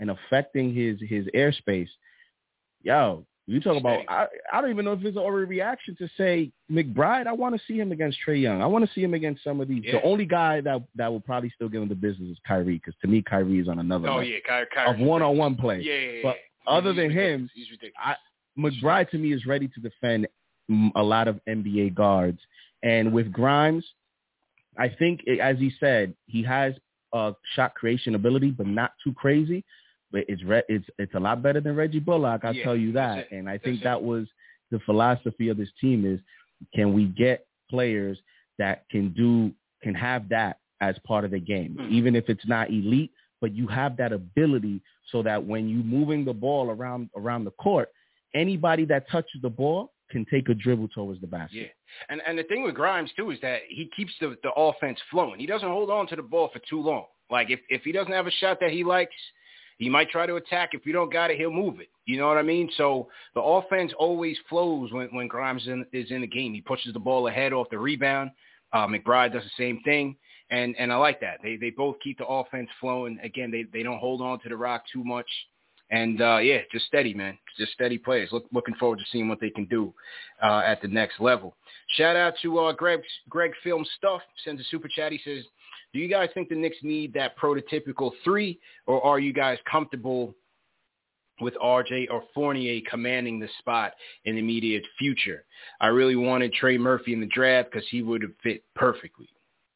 and affecting his airspace, yo, you talk about, I don't even know if it's an overreaction to say, McBride, I want to see him against Trae Young. I want to see him against some of these. Yeah. The only guy that will probably still give him the business is Kyrie, because to me, Kyrie is on another level of one-on-one play. Yeah. But other than him, he's ridiculous. McBride, to me, is ready to defend a lot of NBA guards. And with Grimes, I think, as he said, he has shot creation ability, but not too crazy. But it's a lot better than Reggie Bullock, I'll tell you that. And I think that was the philosophy of this team is, can we get players that can have that as part of the game, even if it's not elite, but you have that ability so that when you're moving the ball around the court, anybody that touches the ball can take a dribble towards the basket. Yeah. And the thing with Grimes, too, is that he keeps the offense flowing. He doesn't hold on to the ball for too long. Like, if he doesn't have a shot that he likes, he might try to attack. If you don't got it, he'll move it. You know what I mean? So the offense always flows when Grimes is in the game. He pushes the ball ahead off the rebound. McBride does the same thing. And I like that. They both keep the offense flowing. Again, they don't hold on to the rock too much. And, just steady, man. Just steady players. Looking forward to seeing what they can do at the next level. Shout out to Greg Film Stuff. Sends a super chat. He says, do you guys think the Knicks need that prototypical 3, or are you guys comfortable with RJ or Fournier commanding the spot in the immediate future? I really wanted Trey Murphy in the draft because he would have fit perfectly.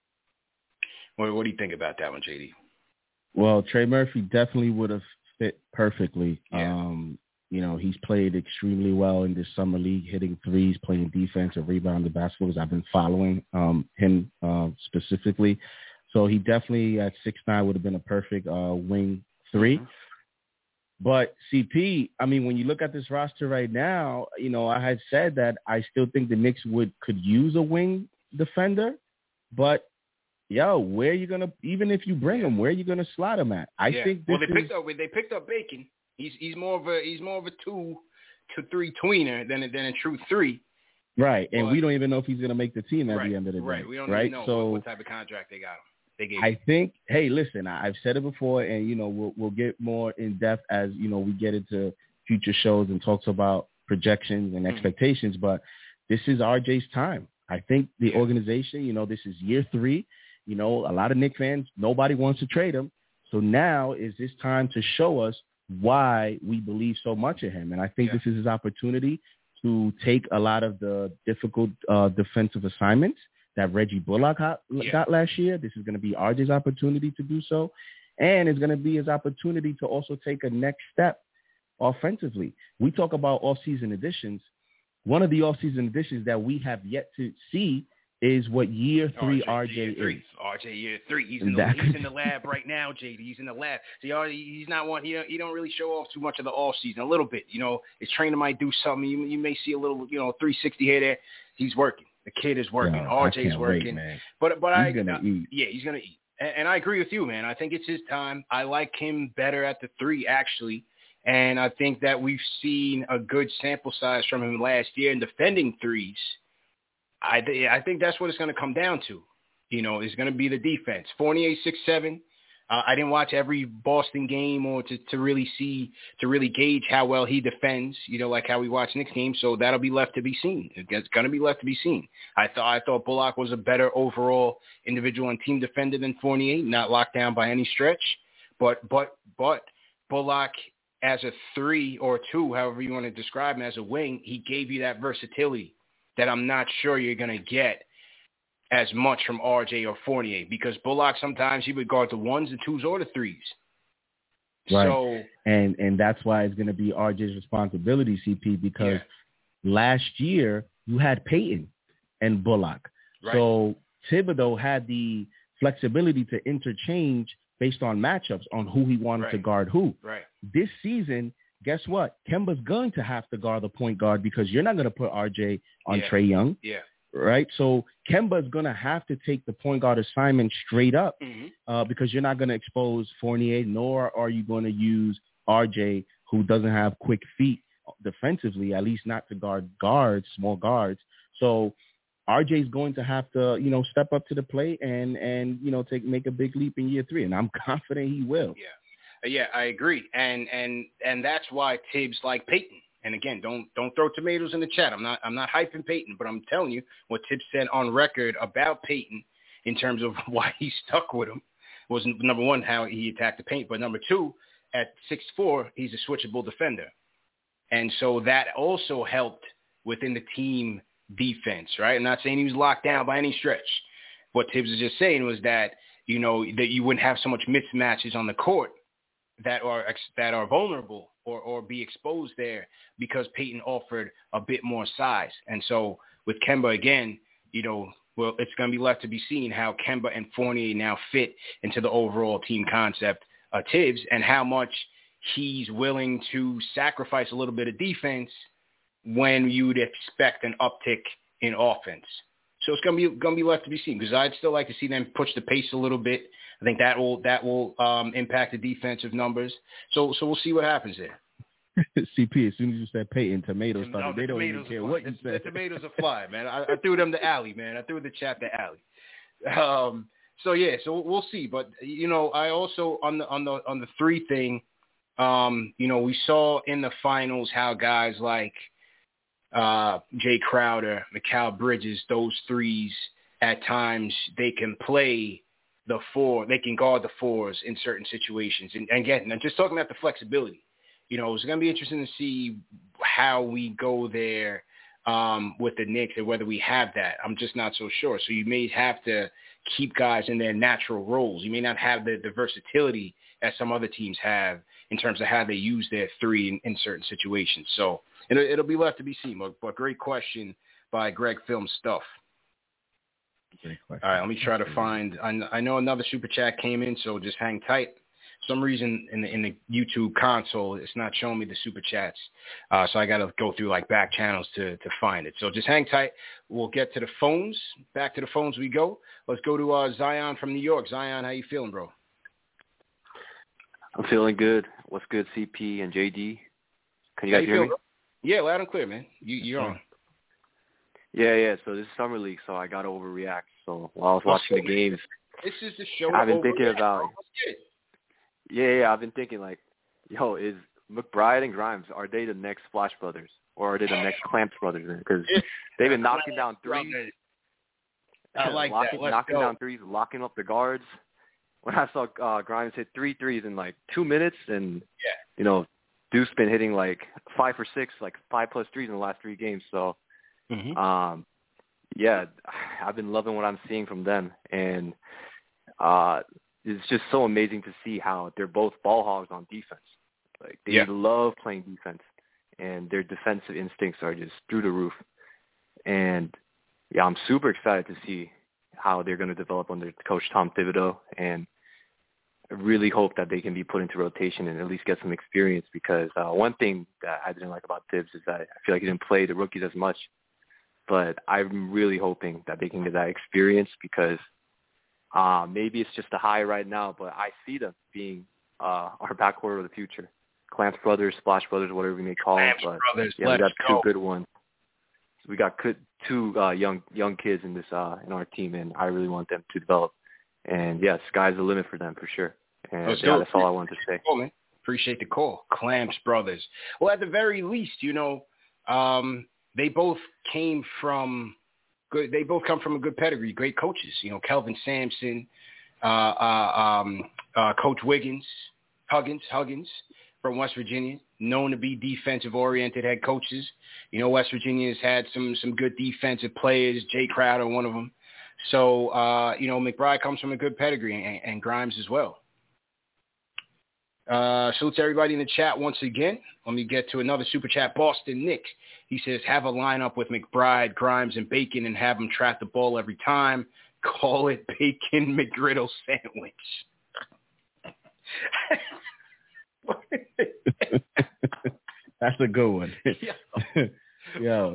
What do you think about that one, JD? Well, Trey Murphy definitely would have fit perfectly. Yeah. He's played extremely well in this summer league, hitting threes, playing defense, and rebounding basketballs. I've been following him specifically. So he definitely at 6'9" would have been a perfect wing 3. Mm-hmm. But CP, I mean, when you look at this roster right now, I had said that I still think the Knicks could use a wing defender. But, where are you going to – even if you bring him, where are you going to slot him at? I think this they picked up Bacon. He's more of a 2 to 3 tweener than a true 3. Right, and we don't even know if he's going to make the team at the end of the day. Right, we don't even know what type of contract they got him. I think, hey, listen, I've said it before, and, we'll get more in depth as, we get into future shows and talks about projections and expectations, but this is RJ's time. I think the organization, this is year 3. A lot of Knicks fans, nobody wants to trade him. So now is this time to show us why we believe so much in him. And I think this is his opportunity to take a lot of the difficult defensive assignments that Reggie Bullock got last year. This is going to be RJ's opportunity to do so. And it's going to be his opportunity to also take a next step offensively. We talk about off-season additions. One of the off-season additions that we have yet to see is what year 3 RJ is. RJ year 3. He's in the lab right now, JD. He's in the lab. See, he's not one. He don't really show off too much of the off season. A little bit, his trainer might do something. You may see a little, 360 here there. He's working. The kid is working. RJ's working. Wait, but he's gonna eat. Yeah, he's gonna eat. And I agree with you, man. I think it's his time. I like him better at the 3, actually. And I think that we've seen a good sample size from him last year in defending threes. I think that's what it's going to come down to. It's going to be the defense. Fournier 6'7". I didn't watch every Boston game or to really gauge how well he defends, like how we watch Knicks games. So that'll be left to be seen. It's going to be left to be seen. I thought Bullock was a better overall individual and team defender than Fournier, not locked down by any stretch. But Bullock as a 3 or 2, however you want to describe him as a wing, he gave you that versatility that I'm not sure you're going to get as much from RJ or Fournier, because Bullock sometimes he would guard the 1s, the 2s, or the 3s. Right. So, and that's why it's going to be RJ's responsibility, CP, because last year you had Payton and Bullock. Right. So Thibodeau had the flexibility to interchange based on matchups on who he wanted to guard who. Right. This season, guess what? Kemba's going to have to guard the point guard because you're not going to put RJ on Trae Young. Yeah. Right? So Kemba's going to have to take the point guard assignment straight up because you're not going to expose Fournier, nor are you going to use RJ, who doesn't have quick feet defensively, at least not to guard small guards. So RJ's going to have to, step up to the plate and make a big leap in year 3, and I'm confident he will. Yeah. Yeah, I agree, and that's why Tibbs like Peyton. And again, don't throw tomatoes in the chat. I'm not hyping Peyton, but I'm telling you what Tibbs said on record about Peyton in terms of why he stuck with him was, number one, how he attacked the paint, but number two, at 6'4", he's a switchable defender, and so that also helped within the team defense. Right? I'm not saying he was locked down by any stretch. What Tibbs was just saying was that that you wouldn't have so much mismatches on the court that are vulnerable or be exposed there because Peyton offered a bit more size. And so with Kemba, again, well, it's going to be left to be seen how Kemba and Fournier now fit into the overall team concept of Tibbs and how much he's willing to sacrifice a little bit of defense when you would expect an uptick in offense. So it's going to be left to be seen because I'd still like to see them push the pace a little bit. I think that will impact the defensive numbers. So we'll see what happens there. CP, as soon as you said Peyton, tomatoes started. They don't even care what you said. The tomatoes are flying, man. I threw them the alley, man. I threw the chat the alley. So we'll see. But I also on the three thing, we saw in the finals how guys like Jay Crowder, Mikal Bridges, those threes at times they can play the four, they can guard the fours in certain situations. And again, I'm just talking about the flexibility. It's going to be interesting to see how we go there with the Knicks and whether we have that. I'm just not so sure. So you may have to keep guys in their natural roles. You may not have the versatility as some other teams have in terms of how they use their three in certain situations. So it'll be left to be seen. But great question by Greg Film Stuff. All right, let me try to find. I know another super chat came in, so just hang tight. For some reason in the YouTube console, it's not showing me the super chats, so I got to go through like back channels to find it. So just hang tight. We'll get to the phones. Back to the phones we go. Let's go to Zion from New York. Zion, how you feeling, bro? I'm feeling good. What's good, CP and JD? Can you guys hear me? Bro? Yeah, loud and clear, man. You're on. Yeah. So this is Summer League, so I got to overreact. So while I was watching the games, this is the show. I've been thinking about. Yeah. I've been thinking like, is McBride and Grimes, are they the next Splash Brothers or are they the next Clamps Brothers? Because they've been knocking down threes. I like that. Knocking down threes, locking up the guards. When I saw Grimes hit 3 threes in like 2 minutes, and Duke's been hitting like 5 for 6, like 5+ threes in the last 3 games. So. Mm-hmm. I've been loving what I'm seeing from them, and it's just so amazing to see how they're both ball hogs on defense. Like they love playing defense, and their defensive instincts are just through the roof. And I'm super excited to see how they're going to develop under Coach Tom Thibodeau, and I really hope that they can be put into rotation and at least get some experience. Because one thing that I didn't like about Tibbs is that I feel like he didn't play the rookies as much. But I'm really hoping that they can get that experience because maybe it's just a high right now, but I see them being our backcourt of the future. Clamps Brothers, Splash Brothers, whatever we may call them. But we got 2 good ones. So we got 2 young kids in this in our team, and I really want them to develop. And sky's the limit for them for sure. And that's all I wanted to say. Cool, man. Appreciate the call, Clamps Brothers. Well, at the very least, they both came from good. They both come from a good pedigree, great coaches. Kelvin Sampson, Coach Huggins from West Virginia, known to be defensive-oriented head coaches. West Virginia has had some good defensive players. Jay Crowder, one of them. So McBride comes from a good pedigree, and Grimes as well. Salute to everybody in the chat once again. Let me get to another super chat. Boston Nick. He says, have a lineup with McBride, Grimes, and Bacon and have them trap the ball every time. Call it Bacon McGriddle sandwich. That's a good one. Yo.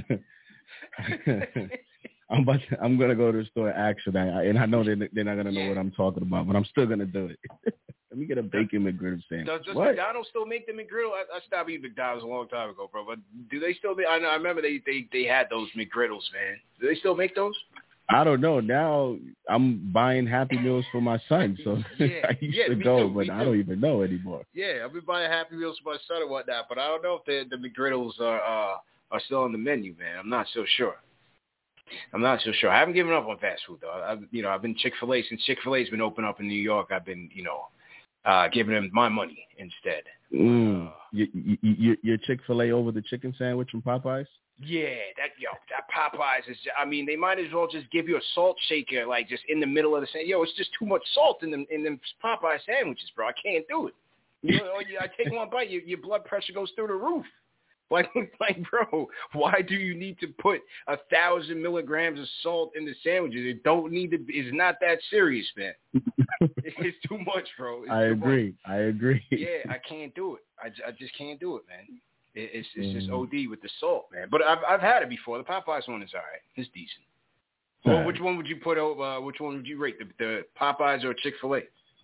I'm gonna go to the store actually, and I know they're not gonna know what I'm talking about, but I'm still gonna do it. Let me get a Bacon McGriddle sandwich. Does McDonald's still make the McGriddle? I stopped eating McDonald's a long time ago, bro. But do they still make? I remember they had those McGriddles, man. Do they still make those? I don't know. Now I'm buying Happy Meals for my son. So I used to go, but I don't even know anymore. Yeah, I've been buying Happy Meals for my son and whatnot, but I don't know if the McGriddles are still on the menu, man. I'm not so sure. I haven't given up on fast food though. I've been Chick-fil-A since Chick-fil-A's been open up in New York. I've been giving them my money instead. Your Chick-fil-A over the chicken sandwich from Popeyes? Yeah, that Popeyes is. I mean, they might as well just give you a salt shaker, like just in the middle of the sandwich. It's just too much salt in them Popeye sandwiches, bro. I can't do it. I take one bite, your blood pressure goes through the roof. Like, bro, why do you need to put 1,000 milligrams of salt in the sandwiches? It don't need to. It's not that serious, man. It's too much, bro. I agree. Yeah, I can't do it. I just can't do it, man. It's just OD with the salt, man. But I've had it before. The Popeyes one is all right. It's decent. Well, which one would you put over? Which one would you rate? The Popeyes or Chick-fil-A?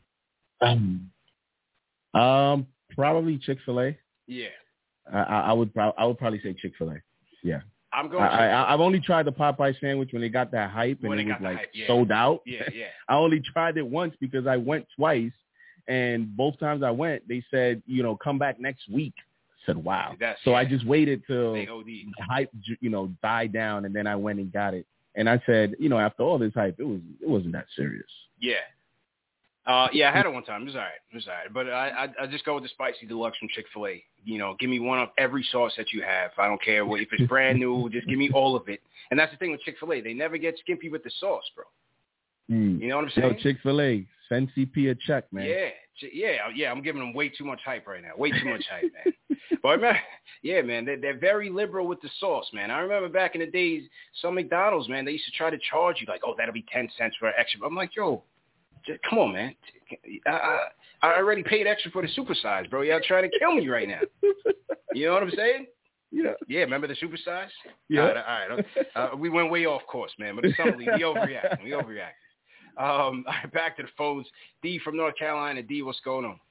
Probably Chick-fil-A. Yeah. I would probably say Chick-fil-A. Yeah. I'm going. I've only tried the Popeye sandwich when they got that hype and it was like sold out. Yeah. I only tried it once because I went twice, and both times I went, they said, come back next week. I said, wow. I just waited till the hype, died down, and then I went and got it. And I said, after all this hype, it wasn't that serious. Yeah. I had it one time. It was all right. But I just go with the spicy deluxe from Chick-fil-A. Give me one of every sauce that you have. I don't care if it's brand new. Just give me all of it. And that's the thing with Chick-fil-A. They never get skimpy with the sauce, bro. You know what I'm saying? Chick-fil-A, send CP a check, man. Yeah. I'm giving them way too much hype right now. Way too much hype, man. But I remember, man, they're very liberal with the sauce, man. I remember back in the days, some McDonald's, man, they used to try to charge you like, oh, that'll be 10 cents for an extra. I'm like, yo, come on, man. I already paid extra for the supersize, bro. Y'all trying to kill me right now. You know what I'm saying? Yeah. Yeah, remember the supersize? Yeah. All right. We went way off course, man. But it's something we overreacted. All right, back to the phones. D from North Carolina. D, what's going on?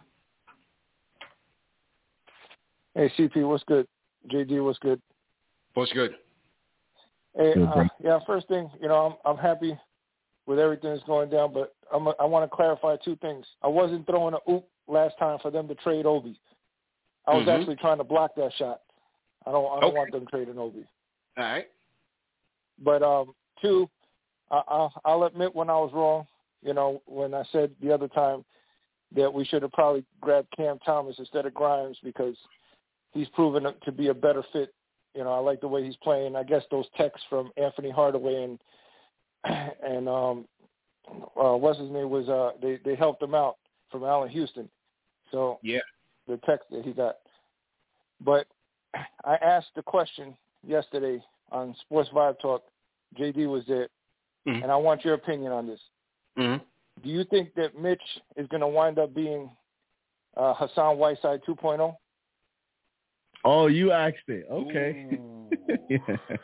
Hey, CP, what's good? JD, what's good? What's good? Hey, first thing, I'm happy with everything that's going down, but I want to clarify two things. I wasn't throwing a oop last time for them to trade Obi. I was actually trying to block that shot. I don't want them trading Obi. All right. But two, I'll admit when I was wrong. When I said the other time that we should have probably grabbed Cam Thomas instead of Grimes because he's proven to be a better fit. I like the way he's playing. I guess those texts from Anthony Hardaway and what's his name was they helped him out from Allen Houston. So the text that he got. But I asked the question yesterday on Sports Vibe Talk. JD was there, and I want your opinion on this. Do you think that Mitch is going to wind up being Hassan Whiteside 2.0? Oh, you asked it. Okay. Yeah.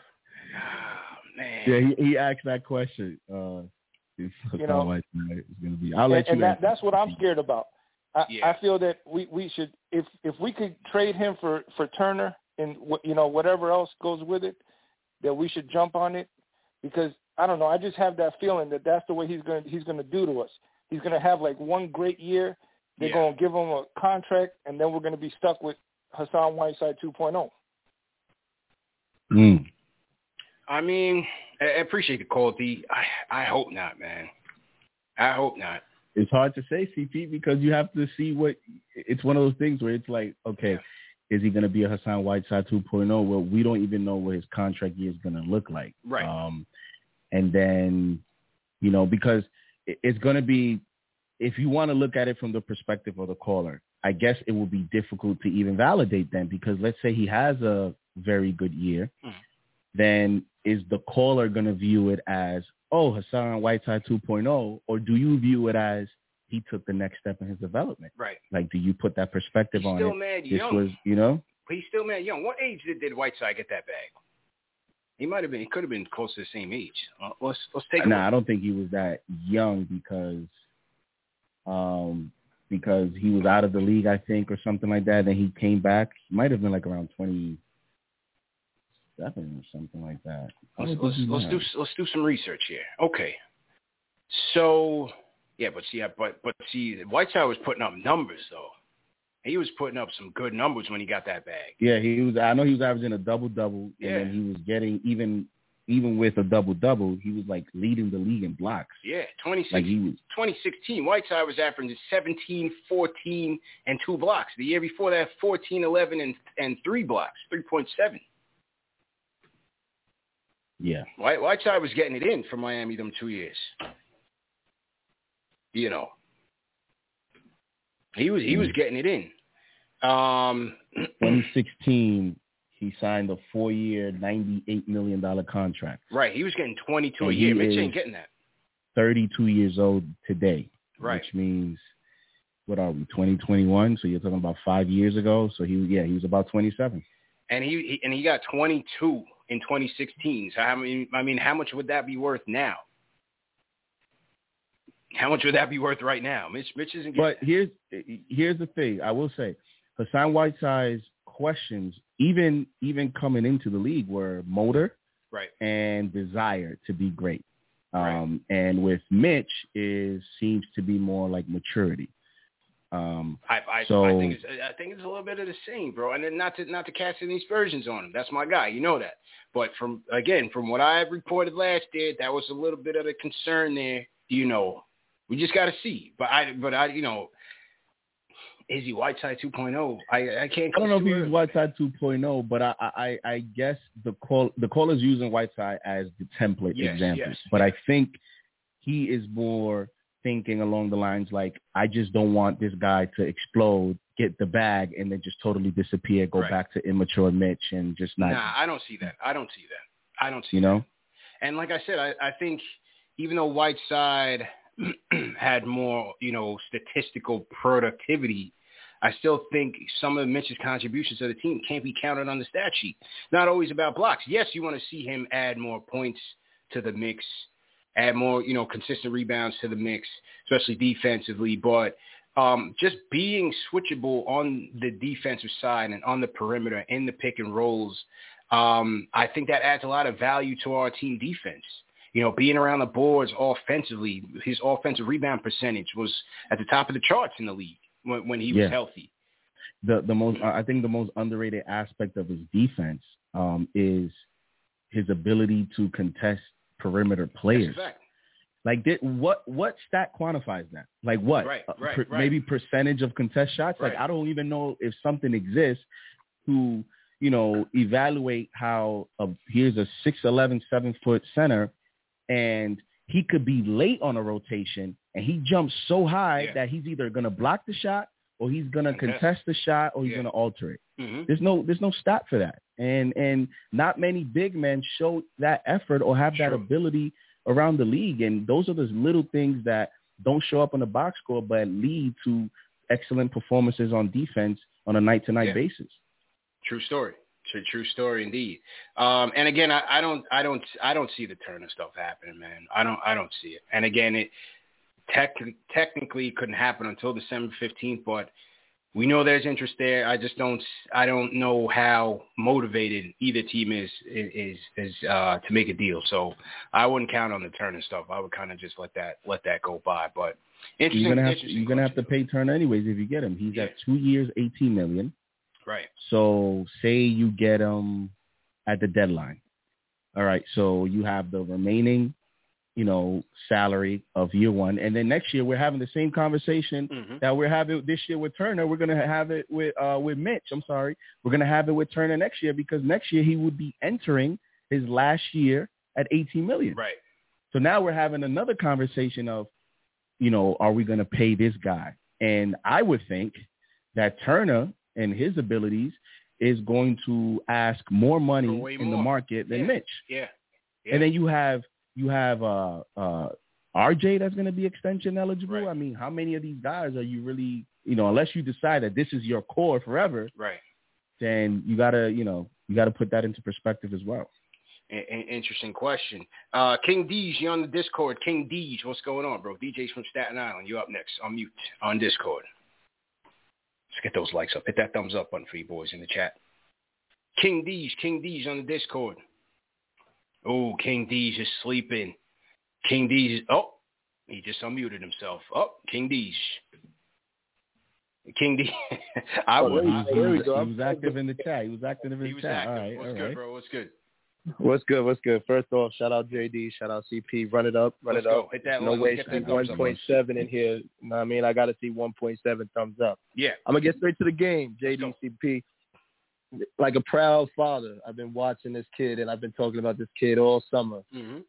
Man. Yeah, he asked that question. Hassan Whiteside is going to be. I'll let you. And that's what I'm scared about. I feel that we should, if we could trade him for Turner and whatever else goes with it, that we should jump on it, because I don't know. I just have that feeling that that's the way he's going to do to us. He's going to have like one great year. They're going to give him a contract, and then we're going to be stuck with Hassan Whiteside 2.0. I mean, I appreciate the call, D. I hope not, man. I hope not. It's hard to say, CP, because you have to see it's one of those things where it's like, okay, is he going to be a Hassan Whiteside 2.0? Well, we don't even know what his contract year is going to look like. Right. And then, because it's going to be, if you want to look at it from the perspective of the caller, I guess it will be difficult to even validate them, because let's say he has a very good year, then is the caller going to view it as, oh, Hassan Whiteside 2.0, or do you view it as he took the next step in his development? Right. Like, do you put that perspective on it? He's still mad young. He's still mad young. What age did Whiteside get that bag? He could have been close to the same age. Let's take a look. I don't think he was that young because he was out of the league, I think, or something like that. Then he came back. He might have been like around 20. 7 or something like that. Let's do some research here. Okay. So yeah, but see, Whiteside was putting up numbers though. He was putting up some good numbers when he got that bag. Yeah, he was. I know he was averaging a double-double, and then he was getting even with a double-double, he was like leading the league in blocks. Yeah, 2016, Whiteside was averaging 17, 14, and 2 blocks. The year before that, 14, 11, and 3 blocks, 3.7. Yeah. Whiteside was getting it in for Miami them 2 years. You know. He was getting it in. 2016, he signed a 4-year, $98 million contract. Right. He was getting 22 a year. Mitch ain't getting that. 32 years old today. Right. Which means, what are we, 2021? So you're talking about 5 years ago. So he was about 27. And he got 22 in 2016. So I mean, how much would that be worth now? How much would that be worth right now? Mitch isn't getting But here's the thing. I will say, Hassan Whiteside's questions, even coming into the league, were motor and desire to be great. And with Mitch, seems to be more like maturity. I think it's a little bit of the same, bro. And then not to cast any aspersions on him. That's my guy. You know that. But from what I reported last year, that was a little bit of a concern there. You know. We just got to see. But I, you know, is he Whiteside 2.0? I can't. I don't know if he's Whiteside 2.0, but I guess the caller's using Whiteside as the template example. Yes. But I think he is more thinking along the lines like, I just don't want this guy to explode, get the bag, and then just totally disappear, go back to immature Mitch and just not. Nah, I don't see that. You know? And like I said, I think even though Whiteside had more, you know, statistical productivity, I still think some of Mitch's contributions to the team can't be counted on the stat sheet. Not always about blocks. Yes, you want to see him add more points to the mix, add more, you know, consistent rebounds to the mix, especially defensively. But just being switchable on the defensive side and on the perimeter in the pick and rolls, I think that adds a lot of value to our team defense. You know, being around the boards offensively, his offensive rebound percentage was at the top of the charts in the league when he was healthy. I think the most underrated aspect of his defense is his ability to contest perimeter players. That's a fact. Like, what stat quantifies that? Like what? Right. Maybe percentage of contest shots? Like, I don't even know if something exists to, you know, evaluate how here's a 6'11", 7-foot center, and he could be late on a rotation, and he jumps so high that he's either going to block the shot or he's going to contest the shot or he's going to alter it. Mm-hmm. There's no stat for that. And not many big men show that effort or have that ability around the league. And those are those little things that don't show up on the box score but lead to excellent performances on defense on a night-to-night basis. True story. True story indeed. And again, I don't see the Turner stuff happening, man. I don't see it. And again, it technically couldn't happen until December 15th, but we know there's interest there. I don't know how motivated either team is to make a deal. So I wouldn't count on the Turner stuff. I would kind of just let that go by. But you're gonna have to pay Turner anyways if you get him. He's at 2 years, $18 million. Right. So say you get him at the deadline. All right. So you have the remaining, you know, salary of year one. And then next year we're having the same conversation that we're having this year with Turner. We're going to have it with Mitch. I'm sorry. We're going to have it with Turner next year because next year he would be entering his last year at $18 million. Right. So now we're having another conversation of, you know, are we going to pay this guy? And I would think that Turner and his abilities is going to ask more money in the market than Mitch. Yeah. And then you have RJ that's going to be extension eligible. Right. I mean, how many of these guys are you really, you know, unless you decide that this is your core forever, right? Then you gotta put that into perspective as well. Interesting question. King Deej, you on the Discord. King Deej, what's going on, bro? DJ's from Staten Island. You up next on mute on Discord. Let's get those likes up. Hit that thumbs up button for you boys in the chat. King D's on the Discord. Oh, King D's is sleeping. King D's. Oh, he just unmuted himself. Oh, King D's. King D. He was active in the chat. He was active in the chat. All right. What's good, bro? What's good? What's good? First off, shout out JD, shout out CP. Run it up. Go. Hit that. No way. 1.7 in here. You know what I mean? I got to see 1.7 thumbs up. Yeah. I'm going to get straight to the game, JD, CP. Like a proud father, I've been watching this kid, and I've been talking about this kid all summer. Mm-hmm.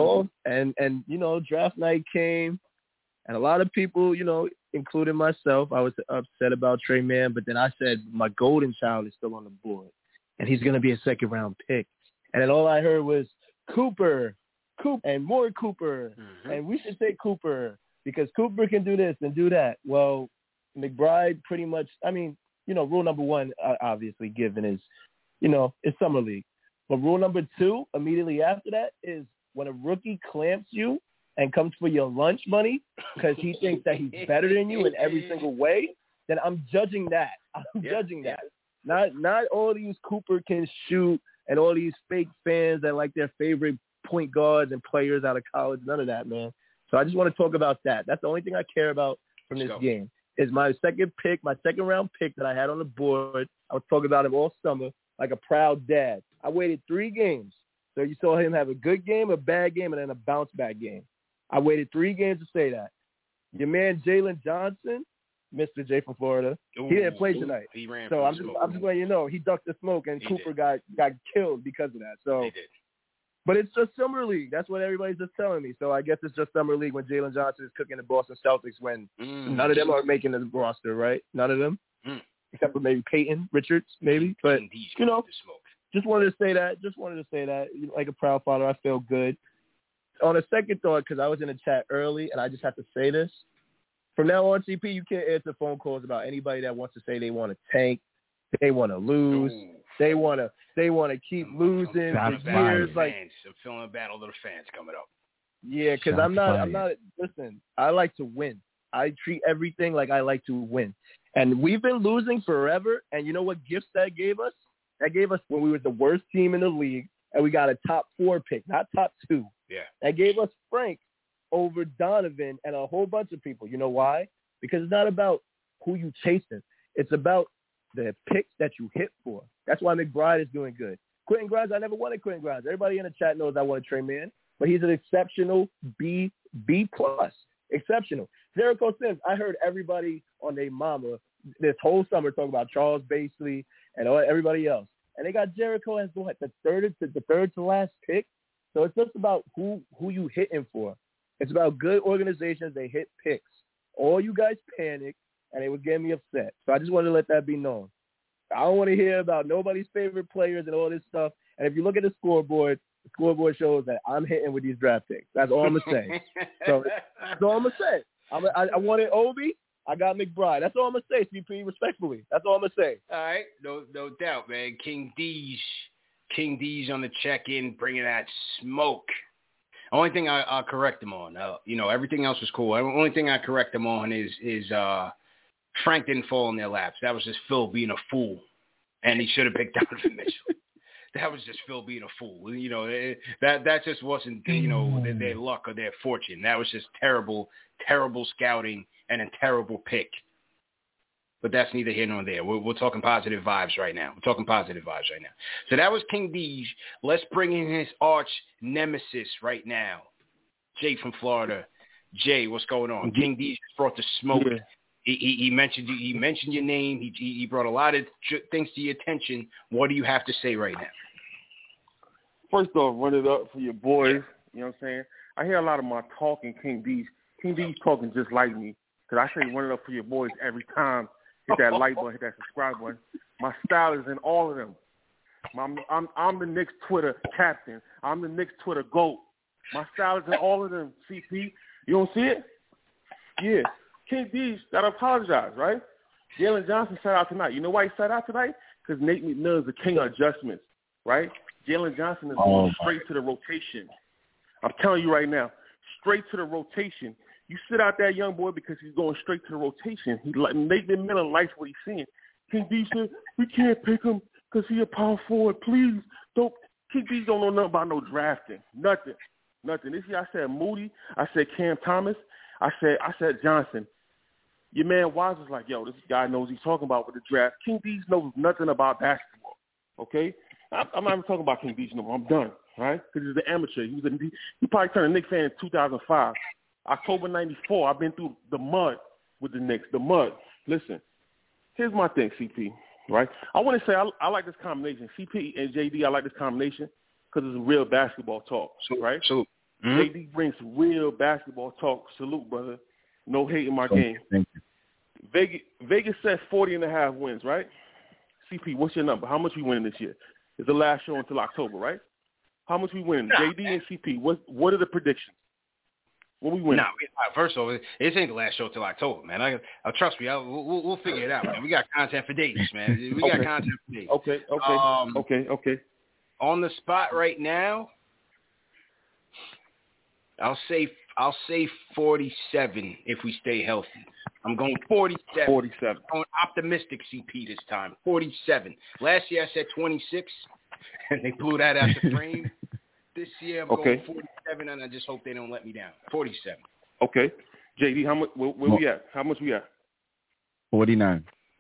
And you know, draft night came, and a lot of people, you know, including myself, I was upset about Trey Mann, but then I said my golden child is still on the board, and he's going to be a second-round pick. And then all I heard was Cooper, and more Cooper, and we should take Cooper because Cooper can do this and do that. Well, McBride pretty much, I mean, you know, rule number one, obviously given is, you know, it's summer league. But rule number two, immediately after that, is when a rookie clamps you and comes for your lunch money because he thinks that he's better than you in every single way, then I'm judging that. Judging that. Not all these Cooper can shoot and all these fake fans that like their favorite point guards and players out of college. None of that, man. So I just want to talk about that. That's the only thing I care about from this game. Is my second round pick that I had on the board. I was talking about him all summer like a proud dad. I waited 3 games. So you saw him have a good game, a bad game, and then a bounce-back game. I waited 3 games to say that. Your man Jalen Johnson, Mr. J from Florida, he didn't play tonight. He ran so I'm just letting you know, he ducked the smoke, and Cooper got killed because of that. So, but it's just summer league. That's what everybody's just telling me. So I guess it's just summer league when Jalen Johnson is cooking the Boston Celtics when none of them are making the roster, right? None of them, except for maybe Peyton Richards, maybe. But you know, just wanted to say that. Like a proud father, I feel good. On a second thought, because I was in the chat early, and I just have to say this. From now on, CP, you can't answer phone calls about anybody that wants to say they want to tank, they want to lose, they want to keep losing for years. Like, I'm feeling a battle of the fans coming up. Yeah, because I'm not. Listen, I like to win. I treat everything like I like to win, and we've been losing forever. And you know what gifts that gave us? That gave us when we were the worst team in the league, and we got a top 4 pick, not top 2. Yeah, that gave us Frank over Donovan and a whole bunch of people. You know why? Because it's not about who you chasing. It's about the picks that you hit for. That's why McBride is doing good. Quentin Grimes, I never wanted Quentin Grimes. Everybody in the chat knows I wanted Trey Mann, but he's an exceptional B+. Exceptional. Jericho Sims, I heard everybody on their mama this whole summer talking about Charles Basley and everybody else. And they got Jericho as the third to last pick. So it's just about who you hitting for. It's about good organizations. They hit picks. All you guys panic, and they would get me upset. So I just wanted to let that be known. I don't want to hear about nobody's favorite players and all this stuff. And if you look at the scoreboard shows that I'm hitting with these draft picks. That's all I'm going to say. So that's all I'm going to say. I wanted Obi. I got McBride. That's all I'm going to say, CP, respectfully. That's all I'm going to say. All right. No doubt, man. King D's on the check-in, bringing that smoke. Only thing I'll correct him on, you know, everything else was cool. The only thing I correct him on is Frank didn't fall in their laps. That was just Phil being a fool, and he should have picked Donovan Mitchell. That was just Phil being a fool. You know, that just wasn't, you know, their luck or their fortune. That was just terrible scouting and a terrible pick. But that's neither here nor there. We're talking positive vibes right now. So that was King Deej. Let's bring in his arch nemesis right now. Jay from Florida. Jay, what's going on? King Deej brought the smoke. Yeah. He mentioned you. He mentioned your name. He brought a lot of things to your attention. What do you have to say right now? First off, run it up for your boys. You know what I'm saying? I hear a lot of my talking King Deej. King Deej talking just like me. Because I say run it up for your boys every time. Hit that like button, hit that subscribe button. My style is in all of them. I'm the Knicks Twitter captain. I'm the Knicks Twitter GOAT. My style is in all of them, CP. You don't see it? Yeah. King Deej got to apologize, right? Jalen Johnson sat out tonight. You know why he sat out tonight? Because Nate McMillan is the king of adjustments, right? Jalen Johnson is going straight to the rotation. I'm telling you right now, straight to the rotation. You sit out that young boy because he's going straight to the rotation. Nate McMillan likes what he's seeing. King Deej said, we can't pick him because he a power forward. Please don't. King Bees don't know nothing about no drafting. Nothing. This year I said Moody. I said Cam Thomas. I said Johnson. Your man Wise was like, yo, this guy knows he's talking about with the draft. King Bees knows nothing about basketball. Okay? I'm not even talking about King Bees no more. I'm done. Right? Because he's an amateur. He probably turned a Knicks fan in 2005. October 94, I've been through the mud with the Knicks. The mud. Listen, here's my thing, CP. Right? I want to say I like this combination. CP and JD, I like this combination because it's real basketball talk. Right? So JD brings real basketball talk. Salute, brother. No hate in my game. Thank you. Vegas says 40.5 wins, right? CP, what's your number? How much we winning this year? It's the last show until October, right? How much we winning? JD and CP, what are the predictions? What we winning? No, first of all, this ain't the last show till October, man. Trust me, we'll figure it out, man. We got content for days, man. We got content for days. Okay. On the spot right now, I'll say 47 if we stay healthy. I'm going 47. 47. I'm going optimistic CP this time. 47. Last year I said 26, and they blew that out the frame. This year I'm going 47, and I just hope they don't let me down. 47. Okay. JD, how much? Where we at? How much we at? 49.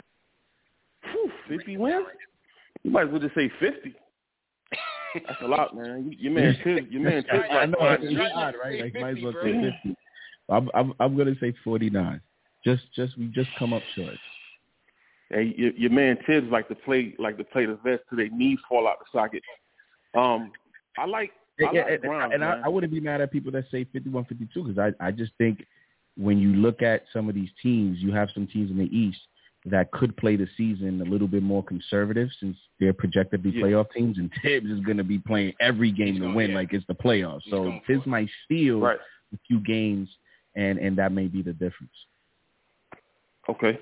50 wins? You might as well just say 50. That's a lot, man. Your man Tibbs. I know it's odd, right? Like, might as well say 50. I'm gonna say 49. We just come up short. Hey, your man Tibbs like to play the vest till their knees fall out the socket. I like Grimes, and I wouldn't be mad at people that say 51, 52 because I just think when you look at some of these teams, you have some teams in the East that could play the season a little bit more conservative since they're projected to be playoff teams, and Tibbs is going to be playing every game to win like it's the playoffs. So Tibbs might steal a few games, and that may be the difference. Okay.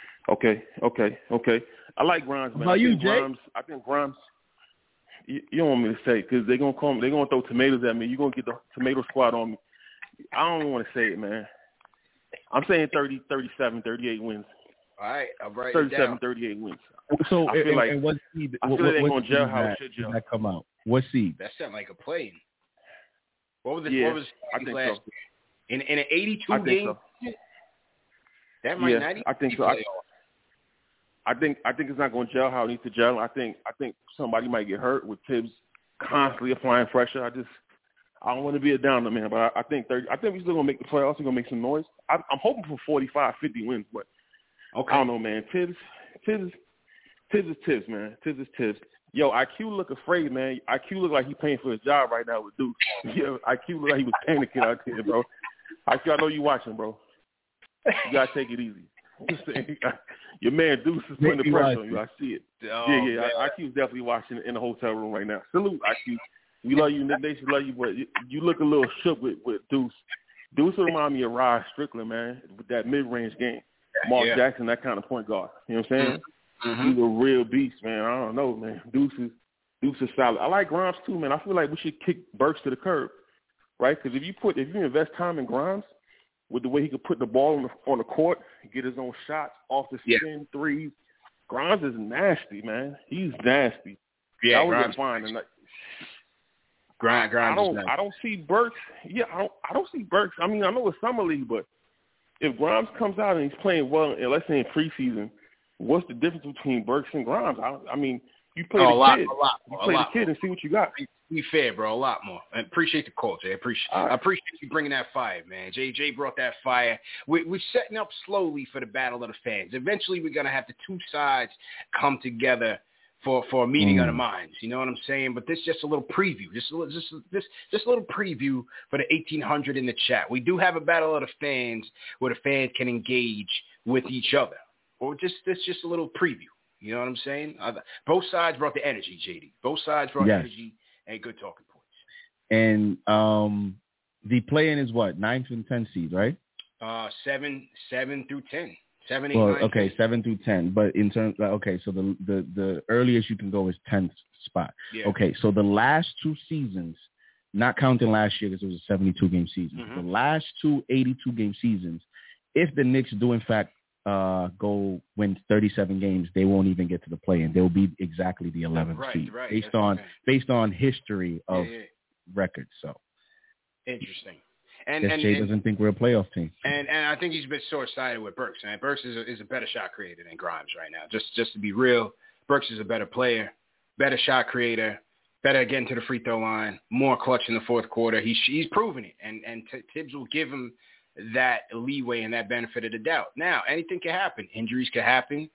I like Grimes, man. How about you, Jay? I think Grimes. You don't want me to say because they're gonna call me. They're gonna throw tomatoes at me. You're gonna get the tomato squad on me. I don't want to say it, man. I'm saying 30, 37, 38 wins. All right, I'll write 37, 38 wins. So I feel like what seed? I feel like they're going to gel how it should gel. That come out? What seed? That sounded like a play. What was I think think so. In an 82 I think game? So. That might not even I think so. I think it's not going to gel how it needs to gel. I think somebody might get hurt with Tibbs constantly applying pressure. I don't want to be a downer, man, but I think 30. I think we're still going to make the playoffs. We're going to make some noise. I'm hoping for 45, 50 wins, but I don't know, man. Tibbs is Tibbs, man. Tibbs is Tibbs. Yo, IQ look afraid, man. IQ look like he's paying for his job right now with Duke. Yo, IQ look like he was panicking out there, bro. IQ, I know you watching, bro. You got to take it easy. Your man Deuce is putting the pressure on you. I see it. Yeah. IQ's definitely watching in the hotel room right now. Salute, IQ. We love you. The nation love you, but you look a little shook with Deuce. Deuce remind me of Rod Strickland, man, with that mid-range game. Mark Jackson, that kind of point guard. You know what I'm saying? Mm-hmm. He's a real beast, man. I don't know, man. Deuce is solid. I like Grimes too, man. I feel like we should kick Burks to the curb, right? Because if you invest time in Grimes, with the way he could put the ball on the court, get his own shots off the spin threes, Grimes is nasty, man. He's nasty. Yeah, that would be fine. And Grimes. I don't see Burks. Yeah, I don't see Burks. I mean, I know it's summer league, but if Grimes comes out and he's playing well, and let's say in preseason, what's the difference between Burks and Grimes? I mean, you play the kid and see what you got. Be fair, bro. A lot more. I appreciate the call, Jay. I appreciate you bringing that fire, man. Jay brought that fire. We're setting up slowly for the battle of the fans. Eventually, we're gonna have the two sides come together for a meeting of the minds. You know what I'm saying? But this is just a little preview. Just a little preview for the 1800 in the chat. We do have a battle of the fans where the fans can engage with each other. Or this just a little preview. You know what I'm saying? Both sides brought the energy, JD. Both sides brought energy and good talking points. And the play-in is what? 9 through 10 seeds, right? 7 through 10. 7, 8, 9, 10. 7 through 10. But in terms, so the earliest you can go is 10th spot. Yeah. Okay, so the last two seasons, not counting last year because it was a 72-game season, the last two 82-game seasons, if the Knicks do in fact go win 37 games, they won't even get to the play-in. They'll be exactly the 11th seed based on history of records. So interesting. And Jay doesn't think we're a playoff team. And I think he's a bit short-sighted with Burks. Man, Burks is a better shot creator than Grimes right now. Just to be real, Burks is a better player, better shot creator, better getting to the free throw line, more clutch in the fourth quarter. He's proven it, and Tibbs will give him that leeway and that benefit of the doubt. Now, anything can happen. Injuries could happen.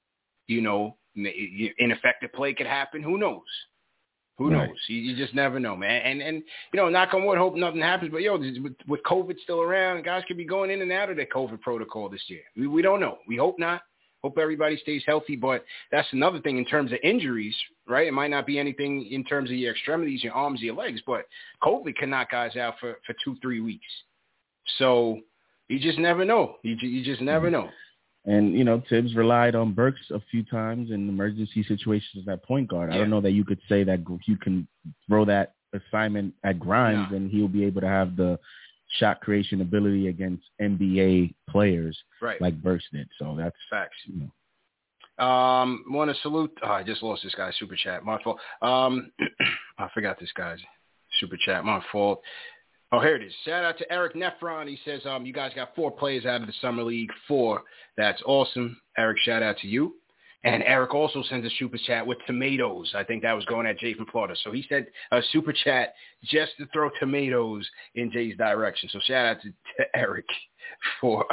Ineffective play could happen. Who knows? Who knows? You just never know, man. And knock on wood, hope nothing happens. But, with COVID still around, guys could be going in and out of their COVID protocol this year. We don't know. We hope not. Hope everybody stays healthy. But that's another thing in terms of injuries, right? It might not be anything in terms of your extremities, your arms, your legs. But COVID can knock guys out for 2-3 weeks. So you just never know. You just never know. And, Tibbs relied on Burks a few times in emergency situations at point guard. I don't know that you could say that you can throw that assignment at Grimes and he'll be able to have the shot creation ability against NBA players like Burks did. So that's facts. Want to salute. I just lost this guy's super chat. My fault. I forgot this guy's super chat. My fault. Oh, here it is. Shout out to Eric Nephron. He says, you guys got 4 players out of the Summer League. 4. That's awesome. Eric, shout out to you. And Eric also sends a super chat with tomatoes. I think that was going at Jay from Florida. So he said a super chat just to throw tomatoes in Jay's direction. So shout out to Eric for,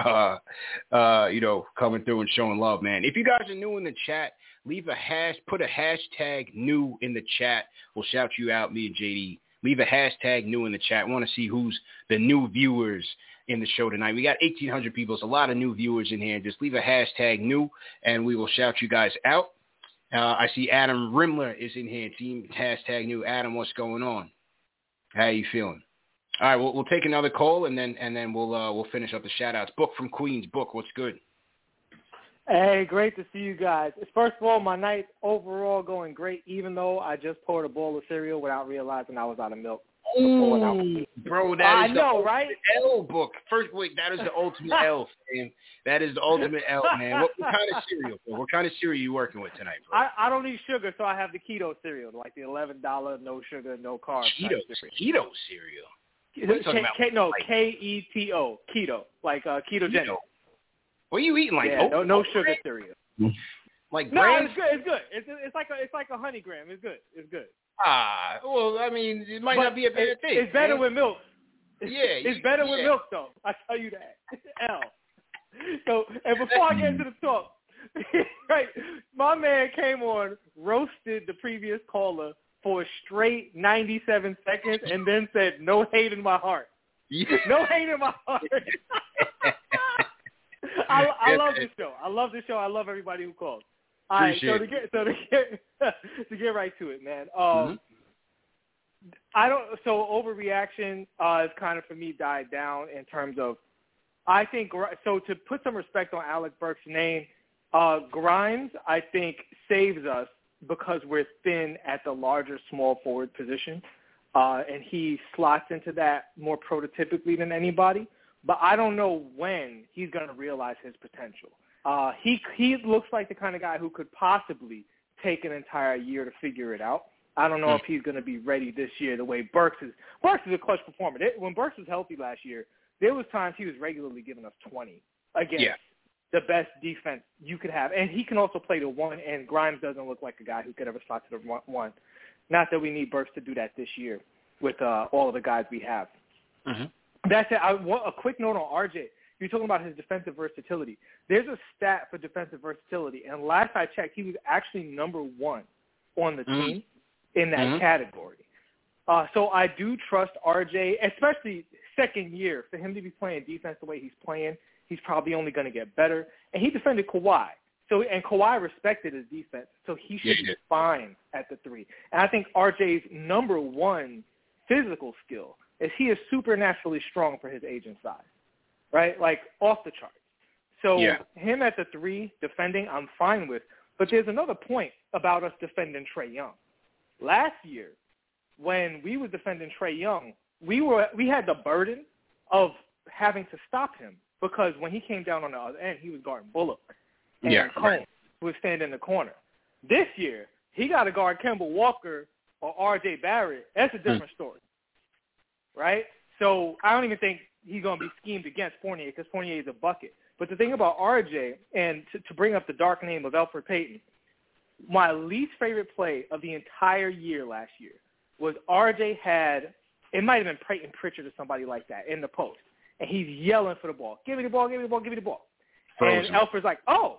coming through and showing love, man. If you guys are new in the chat, put a hashtag new in the chat. We'll shout you out, me and JD. Leave a hashtag new in the chat. I want to see who's the new viewers in the show tonight. We got 1,800 people. There's a lot of new viewers in here. Just leave a hashtag new, and we will shout you guys out. I see Adam Rimler is in here. Team hashtag new. Adam, what's going on? How you feeling? All right, we'll take another call, and then we'll finish up the shout-outs. Book from Queens. Book, what's good? Hey, great to see you guys. First of all, my night overall going great, even though I just poured a bowl of cereal without realizing I was out of milk. Ooh, bro, that is the ultimate right? L, Book. First, wait, that is the ultimate L, man. That is the ultimate L, man. What kind of cereal, bro? What kind of cereal are you working with tonight, bro? I don't eat sugar, so I have the keto cereal, like the $11, no sugar, no carbs. Keto cereal? What are you talking about? No, Keto, keto, like ketogenic. Keto. What are you eating, like oat? No sugar cereal. Like no, brand? It's good. It's like a honey graham. It's good. Well, I mean, it might not be a bad thing. It's better with milk. Yeah, it's better with milk, though. I tell you that. L. So, and before I get into the talk, right, my man came on, roasted the previous caller for a straight 97 seconds, and then said, "No hate in my heart." No hate in my heart. I love this show. I love everybody who calls. All right, so to get right to it, man. Overreaction is kind of for me died down in terms of, I think, so to put some respect on Alec Burks' name, Grimes, I think, saves us because we're thin at the larger small forward position, and he slots into that more prototypically than anybody. But I don't know when he's going to realize his potential. He looks like the kind of guy who could possibly take an entire year to figure it out. I don't know if he's going to be ready this year the way Burks is. Burks is a clutch performer. When Burks was healthy last year, there was times he was regularly giving us 20 against the best defense you could have. And he can also play the 1, and Grimes doesn't look like a guy who could ever slot to the 1. Not that we need Burks to do that this year with all of the guys we have. Mm-hmm. That's it. A quick note on RJ. You're talking about his defensive versatility. There's a stat for defensive versatility, and last I checked, he was actually number 1 on the team in that category. So I do trust RJ, especially second year, for him to be playing defense the way he's playing. He's probably only going to get better. And he defended Kawhi. And Kawhi respected his defense, so he should be fine at the 3. And I think RJ's number 1 physical skill is he is supernaturally strong for his aging size, right? Like off the charts. So him at the 3 defending, I'm fine with. But there's another point about us defending Trae Young. Last year, when we were defending Trae Young, we had the burden of having to stop him because when he came down on the other end, he was guarding Bullock and Cone, who was standing in the corner. This year, he got to guard Kemba Walker or R.J. Barrett. That's a different story, right? So I don't even think he's going to be schemed against Fournier because Fournier is a bucket. But the thing about R.J., and to bring up the dark name of Elfrid Payton, my least favorite play of the entire year last year was R.J. had, it might have been Peyton Pritchard or somebody like that in the post, and he's yelling for the ball. Give me the ball, give me the ball, give me the ball. And Elfrid's like, oh.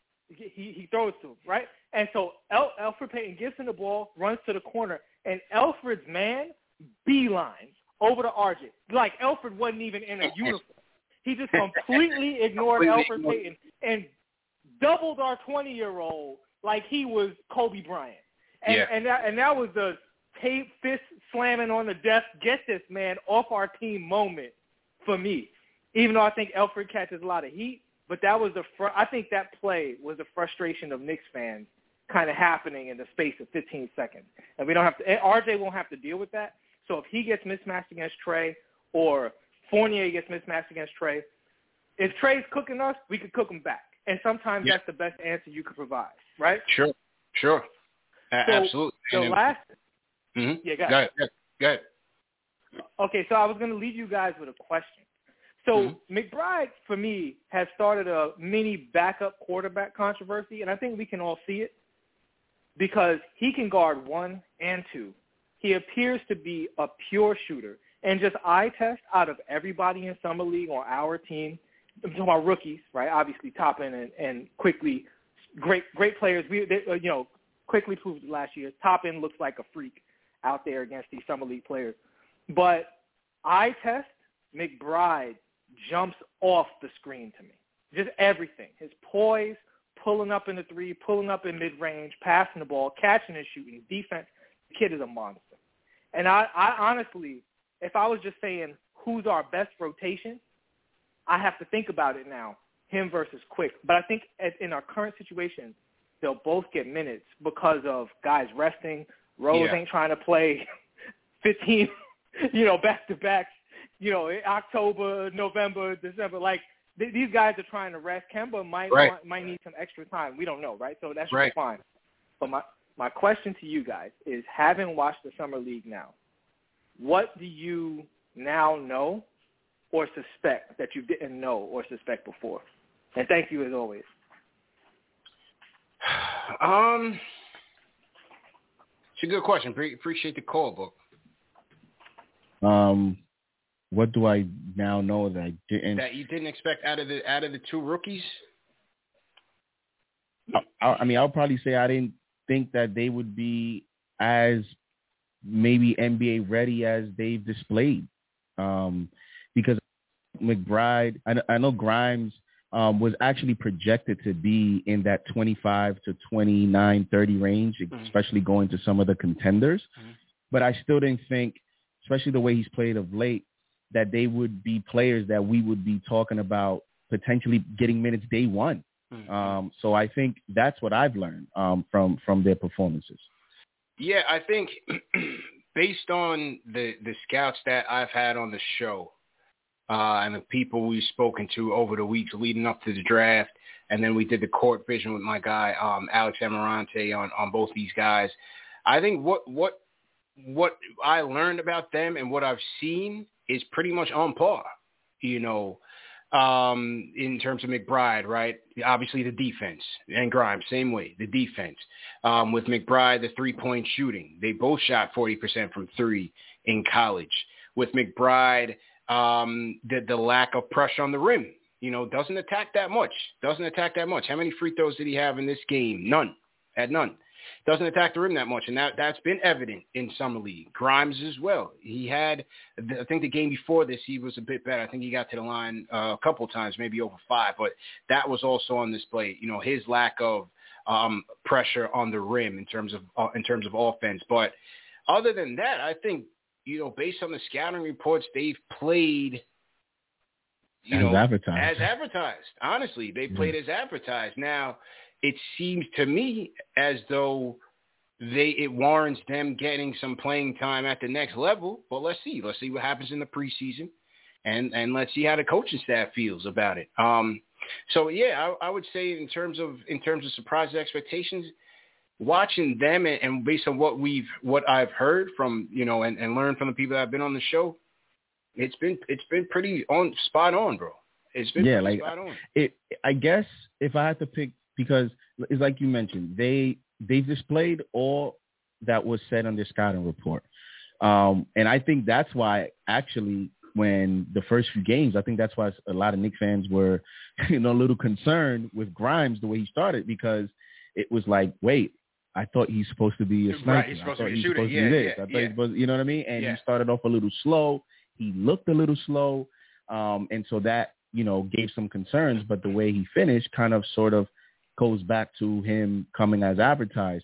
He throws to him, right? And so Elfrid Payton gives him the ball, runs to the corner, and Elfrid's man beelines over to RJ. Like Elfrid wasn't even in a uniform. He just completely ignored Elfrid Payton and doubled our 20-year-old like he was Kobe Bryant. And that was the tape fist slamming on the desk, get this man off our team moment for me. Even though I think Elfrid catches a lot of heat, but that was I think that play was the frustration of Knicks fans kind of happening in the space of 15 seconds. And we don't have to, RJ won't have to deal with that. So if he gets mismatched against Trey or Fournier gets mismatched against Trey, if Trey's cooking us, we could cook him back. And sometimes that's the best answer you could provide, right? Sure. Absolutely. The last mm-hmm. Yeah, go ahead. Okay, so I was going to leave you guys with a question. So McBride, for me, has started a mini backup quarterback controversy, and I think we can all see it because he can guard 1 and 2. He appears to be a pure shooter. And just eye test out of everybody in Summer League on our team, I'm talking about rookies, right? Obviously, Toppin and Quickly, great players. Quickly proved it last year. Toppin looks like a freak out there against these Summer League players. But eye test, McBride jumps off the screen to me. Just everything. His poise, pulling up in the three, pulling up in mid-range, passing the ball, catching and shooting, defense. The kid is a monster. And I honestly, if I was just saying who's our best rotation, I have to think about it now, him versus Quick. But I think in our current situation, they'll both get minutes because of guys resting. Rose ain't trying to play 15, back-to-backs, October, November, December. Like, these guys are trying to rest. Kemba might need some extra time. We don't know, right? So that's just fine. But my question to you guys is, having watched the Summer League now, what do you now know or suspect that you didn't know or suspect before? And thank you as always. It's a good question. Appreciate the call, Book. What do I now know that you didn't expect out of the two rookies? I'll probably say I didn't think that they would be as maybe NBA ready as they've displayed. Because McBride, I know Grimes was actually projected to be in that 25 to 29, 30 range, especially going to some of the contenders. But I still didn't think, especially the way he's played of late, that they would be players that we would be talking about potentially getting minutes day one. So I think that's what I've learned from their performances. Yeah, I think based on the scouts that I've had on the show and the people we've spoken to over the weeks leading up to the draft, and then we did the court vision with my guy Alex Amarante on both these guys. I think what I learned about them and what I've seen is pretty much on par, in terms of McBride, right? Obviously the defense, and Grimes, same way, the defense. With McBride, the three-point shooting. They both shot 40% from three in college. With McBride, the lack of pressure on the rim, doesn't attack that much. How many free throws did he have in this game? None. Had none. Doesn't attack the rim that much, and that's been evident in Summer League. Grimes as well. He had, I think the game before this, he was a bit better. I think he got to the line a couple of times, maybe over 5, but that was also on display. His lack of pressure on the rim in terms of offense. But other than that, I think based on the scouting reports, they've played. As advertised. Honestly, they played as advertised. Now, it seems to me as though it warrants them getting some playing time at the next level. But let's see what happens in the preseason. and let's see how the coaching staff feels about it. So yeah, I would say in terms of surprise expectations, watching them and based on what I've heard from and learned from the people that have been on the show, it's been pretty spot on, bro. It's been spot on. I guess if I had to pick, because it's like you mentioned, they displayed all that was said on the scouting report, and I think that's why actually when the first few games, I think that's why a lot of Knicks fans were a little concerned with Grimes the way he started, because it was like, wait, I thought he's supposed to be a sniper. Right, he's supposed to be a shooter. He's supposed, you know what I mean? And he started off a little slow. He looked a little slow, and so that gave some concerns. But the way he finished kind of sort of goes back to him coming as advertised.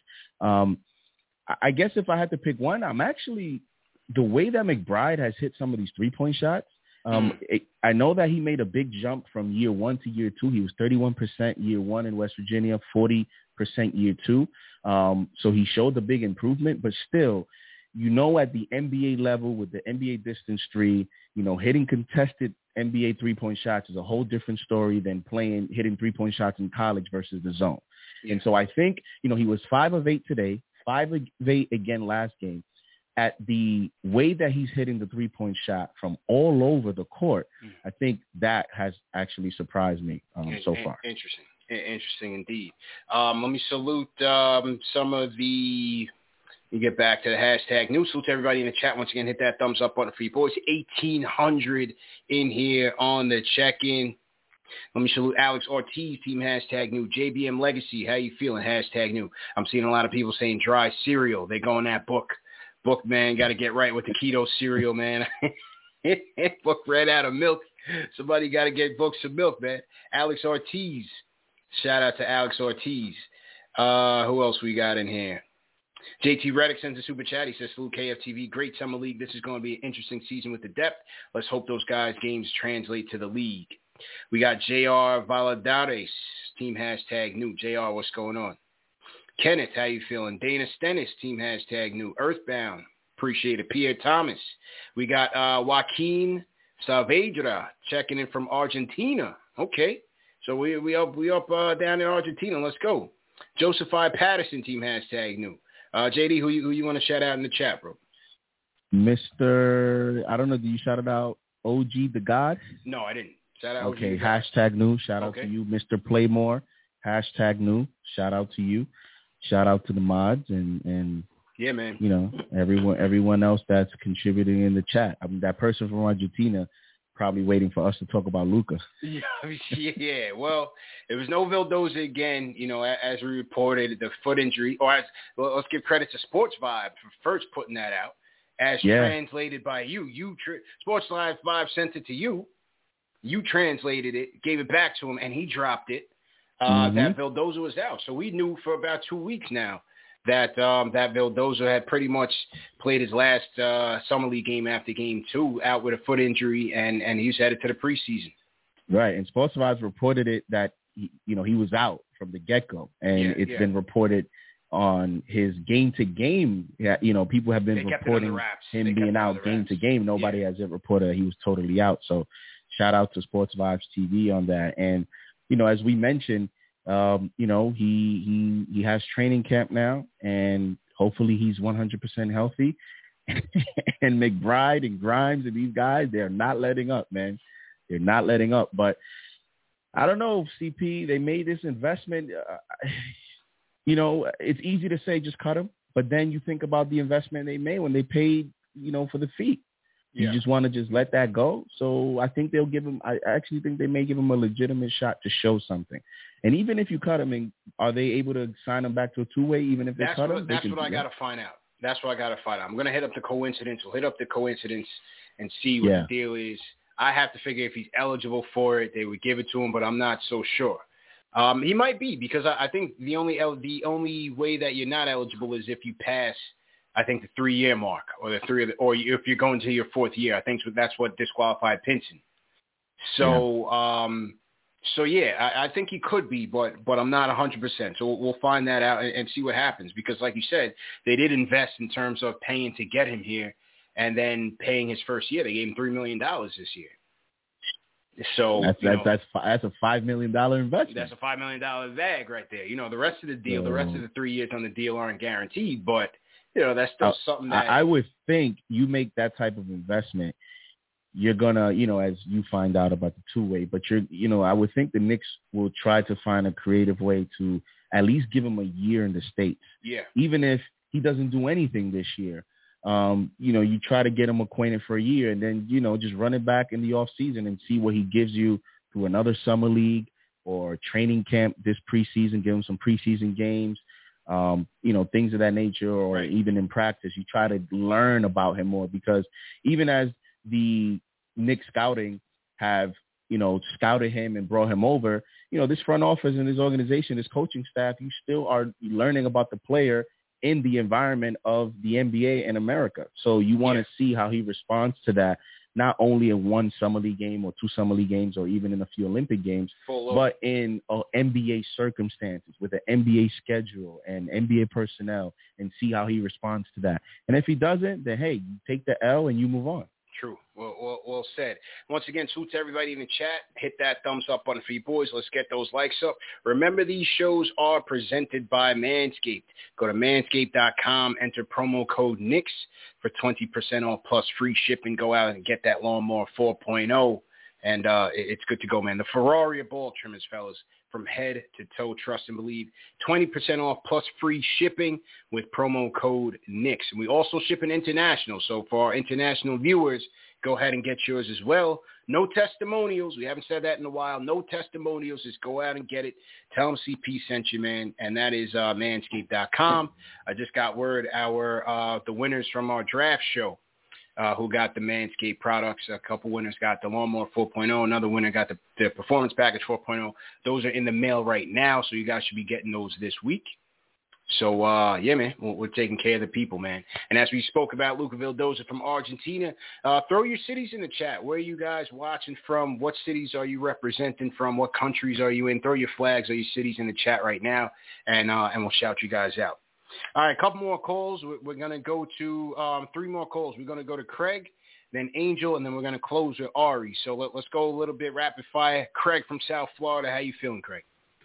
I guess if I had to pick one, I'm actually the way that McBride has hit some of these 3-point shots. I know that he made a big jump from year 1 to year 2. He was 31% year 1 in West Virginia, 40% year 2. So he showed a big improvement, but still, at the NBA level with the NBA distance three, hitting contested NBA 3-point shots is a whole different story than hitting 3-point shots in college versus the zone. Yeah. And so I think, he was 5 of 8 today, 5 of 8 again last game. At the way that he's hitting the 3-point shot from all over the court, I think that has actually surprised me so far. Interesting indeed. Let me salute some of the. You get back to the hashtag news. Salute to everybody in the chat. Once again, hit that thumbs up button for you boys. 1,800 in here on the check-in. Let me salute Alex Ortiz, team hashtag new. JBM Legacy, how you feeling? Hashtag new. I'm seeing a lot of people saying dry cereal. They go in that book. Book, man, got to get right with the keto cereal, man. Book ran out of milk. Somebody got to get Book some milk, man. Alex Ortiz. Shout out to Alex Ortiz. Who else we got in here? JT Reddick sends a super chat. He says, salute KFTV. Great summer league. This is going to be an interesting season with the depth. Let's hope those guys' games translate to the league. We got JR Valadares, team hashtag new. JR, what's going on? Kenneth, how you feeling? Dana Stennis, team hashtag new. Earthbound, appreciate it. Pierre Thomas. We got Joaquin Saavedra checking in from Argentina. Okay, so we up down in Argentina. Let's go. Joseph I. Patterson, team hashtag new. JD, who you want to shout out in the chat, bro? Mr. I don't know. Do you shout it out? OG the God? No, I didn't. Shout out. Okay, OG hashtag new. Shout out to you, Mr. Playmore. Hashtag new. Shout out to you. Shout out to the mods and yeah, man. Everyone else that's contributing in the chat. I mean, that person from Argentina probably waiting for us to talk about Luka. Yeah. Well, there was no Vildoza again. As we reported, the foot injury. Or let's give credit to Sports Vibe for first putting that out. As translated by you. Sports Live 5 sent it to you. You translated it, gave it back to him, and he dropped it. That Vildoza was out. So we knew for about 2 weeks now that Vildoza had pretty much played his last summer league game after game 2 out with a foot injury, and he's headed to the preseason. Right, and Sports Vibes reported it that he was out from the get-go, and it's been reported on his game-to-game. People have been reporting him being out game-to-game. Nobody has ever reported that he was totally out. So shout out to Sports Vibes TV on that. And as we mentioned, he has training camp now, and hopefully he's 100% healthy. And McBride and Grimes and these guys, they're not letting up, man. They're not letting up. But I don't know, CP, they made this investment. It's easy to say just cut him, but then you think about the investment they made when they paid, for the fee. You just want to just let that go. So I think they'll give him – I actually think they may give him a legitimate shot to show something. And even if you cut him, are they able to sign him back to a two-way even if they cut him? That's what I got to find out. I'm going to hit up the coincidence. We'll hit up the coincidence and see what the deal is. I have to figure if he's eligible for it, they would give it to him, but I'm not so sure. He might be, because I think the only way that you're not eligible is if you pass – I think the 3-year mark, or or if you're going to your 4th year. I think that's what disqualified Pinson. So, I think he could be, but I'm not 100%. So we'll find that out and see what happens, because, like you said, they did invest in terms of paying to get him here, and then paying his first year. They gave him $3 million this year. So that's a $5 million investment. That's a $5 million bag right there. The rest of the deal, the rest of the 3 years on the deal aren't guaranteed, but that's still something that I would think you make that type of investment, you're gonna, as you find out about the two-way, but I would think the Knicks will try to find a creative way to at least give him a year in the States. Yeah. Even if he doesn't do anything this year. You try to get him acquainted for a year and then, just run it back in the off season and see what he gives you through another summer league or training camp this preseason, give him some preseason games, things of that nature, or even in practice, you try to learn about him more, because even as the Knicks scouting have, scouted him and brought him over, this front office and this organization, this coaching staff, you still are learning about the player in the environment of the NBA in America. So you want to see how he responds to that, not only in one summer league game or two summer league games or even in a few Olympic games, but in NBA circumstances with an NBA schedule and NBA personnel, and see how he responds to that. And if he doesn't, then, hey, you take the L and you move on. True. Well said. Once again, salute to everybody in the chat. Hit that thumbs up button for you boys. Let's get those likes up. Remember, these shows are presented by Manscaped. Go to manscaped.com, enter promo code Knicks for 20% off plus free shipping. Go out and get that Lawnmower 4.0, and it's good to go, man. The Ferrari of ball trimmers, fellas. From head to toe, trust and believe. 20% off plus free shipping with promo code Knicks. And we also ship in international. So for our international viewers, go ahead and get yours as well. No testimonials. We haven't said that in a while. No testimonials. Just go out and get it. Tell them CP sent you, man. And that is manscaped.com. I just got word the winners from our draft show. Who got the Manscaped products. A couple winners got the Lawnmower 4.0. Another winner got the Performance Package 4.0. Those are in the mail right now, so you guys should be getting those this week. So, man, we're taking care of the people, man. And as we spoke about Luca Vildoza from Argentina, throw your cities in the chat. Where are you guys watching from? What cities are you representing from? What countries are you in? Throw your flags or your cities in the chat right now, and we'll shout you guys out. All right, a couple more calls. We're going to go to 3 more calls. We're going to go to Craig, then Angel, and then we're going to close with Ari. So let's go a little bit rapid fire. Craig from South Florida. How you feeling, Craig?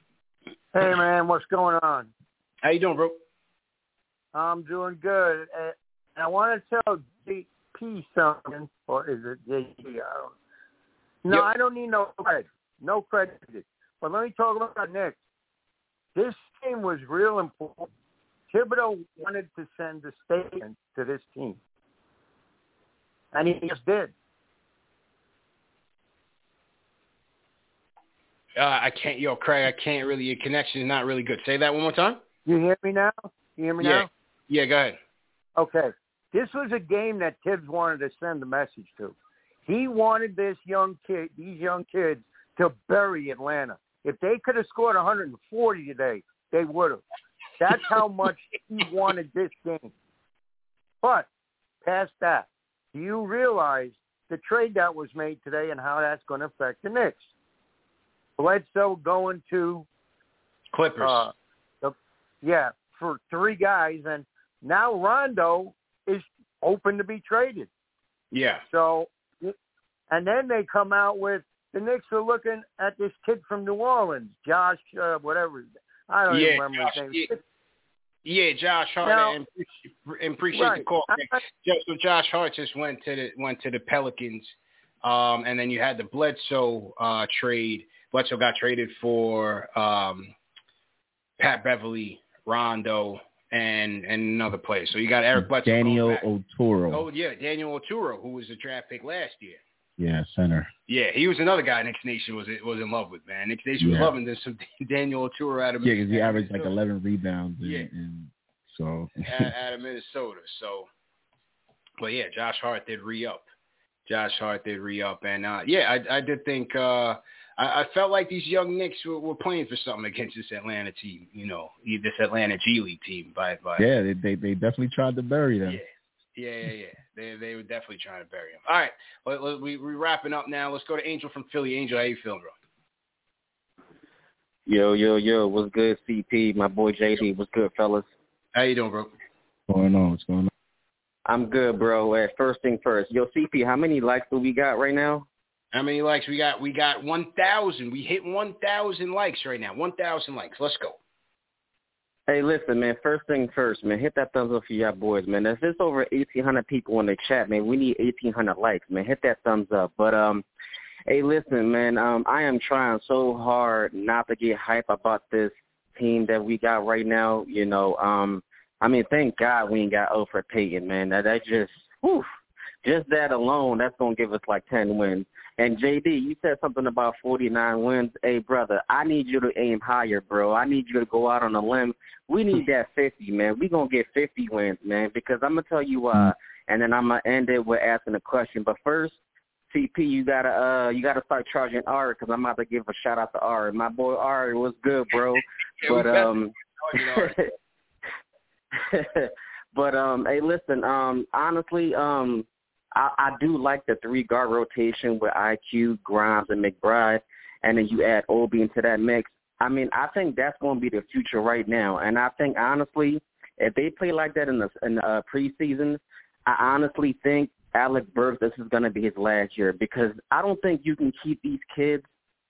Hey, man, what's going on? How you doing, bro? I'm doing good. And I want to tell JP something, or is it JP? I don't need no credit. No credit. But let me talk about Knicks. This game was real important. Thibodeau wanted to send a statement to this team, and he just did. Craig, I can't really. Your connection is not really good. Say that one more time. You hear me now? Now? Yeah, go ahead. Okay. This was a game that Tibbs wanted to send a message to. He wanted these young kids to bury Atlanta. If they could have scored 140 today, they would have. That's how much he wanted this game. But past that, do you realize the trade that was made today and how that's going to affect the Knicks? Bledsoe going to Clippers. For 3 guys, and now Rondo is open to be traded. Yeah. So, and then they come out with the Knicks are looking at this kid from New Orleans, Josh, whatever. I don't even remember his name. Yeah, Josh Hart, now, and appreciate the call. So Josh Hart just went to the Pelicans, and then you had the Bledsoe trade. Bledsoe got traded for Pat Beverly, Rondo, and another player. So you got Eric Bledsoe. Daniel Oturu. Oh yeah, Daniel Oturu, who was a draft pick last year. Yeah, center. Yeah, he was another guy Knicks Nation was in love with, man. Knicks Nation was loving this some Daniel Oturu out of Minnesota. Yeah, because he averaged like 11 rebounds. Out of Minnesota. So, but yeah, Josh Hart did re-up. And I did think I felt like these young Knicks were playing for something against this Atlanta team. This Atlanta G League team. Yeah, they definitely tried to bury them. Yeah. They were definitely trying to bury him. All right, we're wrapping up now. Let's go to Angel from Philly. Angel, how you feeling, bro? Yo, what's good, CP? My boy JD, what's good, fellas? How you doing, bro? What's going on? I'm good, bro. First thing first. Yo, CP, how many likes do we got right now? How many likes we got? We got 1,000. We hit 1,000 likes right now. 1,000 likes. Let's go. Hey, listen, man, first thing first, man, hit that thumbs up for y'all boys, man. If there's over 1,800 people in the chat, man, we need 1,800 likes, man. Hit that thumbs up. But, hey, listen, man, I am trying so hard not to get hype about this team that we got right now. You know, I mean, thank God we ain't got Elfrid Payton, man. That just, whew, just that alone, that's going to give us like 10 wins. And, JD, you said something about 49 wins. Hey, brother, I need you to aim higher, bro. I need you to go out on a limb. We need that 50, man. We're going to get 50 wins, man, because I'm going to tell you why, and then I'm going to end it with asking a question. But first, CP, you gotta start charging Ari because I'm about to give a shout-out to Ari. My boy Ari was good, bro. But, hey, listen, honestly, I do like the 3-guard rotation with IQ, Grimes, and McBride, and then you add Obi into that mix. I mean, I think that's going to be the future right now. And I think, honestly, if they play like that in the preseason, I honestly think Alec Burks, this is going to be his last year because I don't think you can keep these kids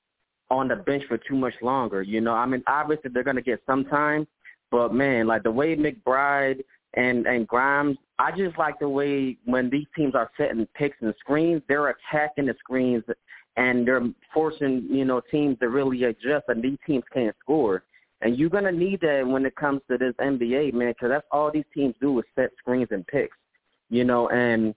on the bench for too much longer. You know, I mean, obviously they're going to get some time, but, man, like the way McBride and Grimes, I just like the way when these teams are setting picks and screens, they're attacking the screens and they're forcing, you know, teams to really adjust, and these teams can't score. And you're going to need that when it comes to this NBA, man, because that's all these teams do is set screens and picks, you know. And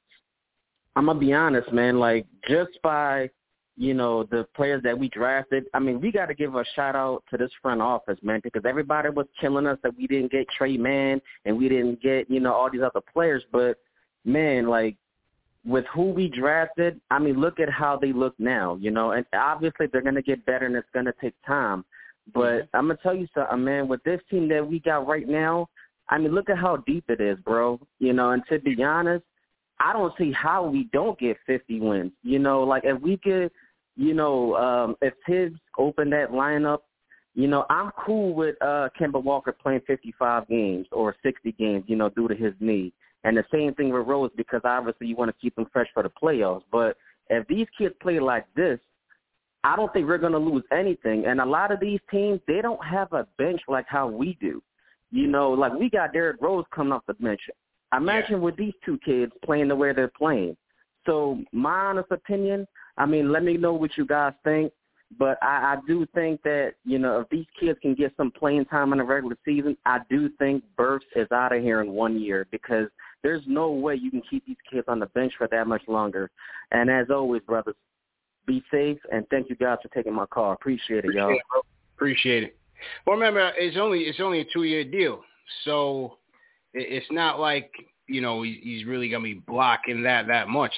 I'm going to be honest, man, like just by, you know, the players that we drafted, I mean, we got to give a shout-out to this front office, man, because everybody was killing us that we didn't get Trey Mann and we didn't get, you know, all these other players. But, man, like, with who we drafted, I mean, look at how they look now, you know, and obviously they're going to get better and it's going to take time. But I'm going to tell you something, man, with this team that we got right now, I mean, look at how deep it is, bro, you know, and to be honest, I don't see how we don't get 50 wins, you know, like if we get, you know, if Tibbs opened that lineup, you know, I'm cool with Kemba Walker playing 55 games or 60 games, you know, due to his knee. And the same thing with Rose because obviously you want to keep them fresh for the playoffs. But if these kids play like this, I don't think we're going to lose anything. And a lot of these teams, they don't have a bench like how we do. You know, like we got Derrick Rose coming off the bench. Imagine with these two kids playing the way they're playing. So my honest opinion, I mean, let me know what you guys think. But I do think that, you know, if these kids can get some playing time in the regular season, I do think Burks is out of here in 1 year because there's no way you can keep these kids on the bench for that much longer. And as always, brothers, be safe, and thank you guys for taking my call. Appreciate it, y'all. Appreciate it. Well, remember, it's only a 2-year deal, so it's not like, you know, he's really going to be blocking that much.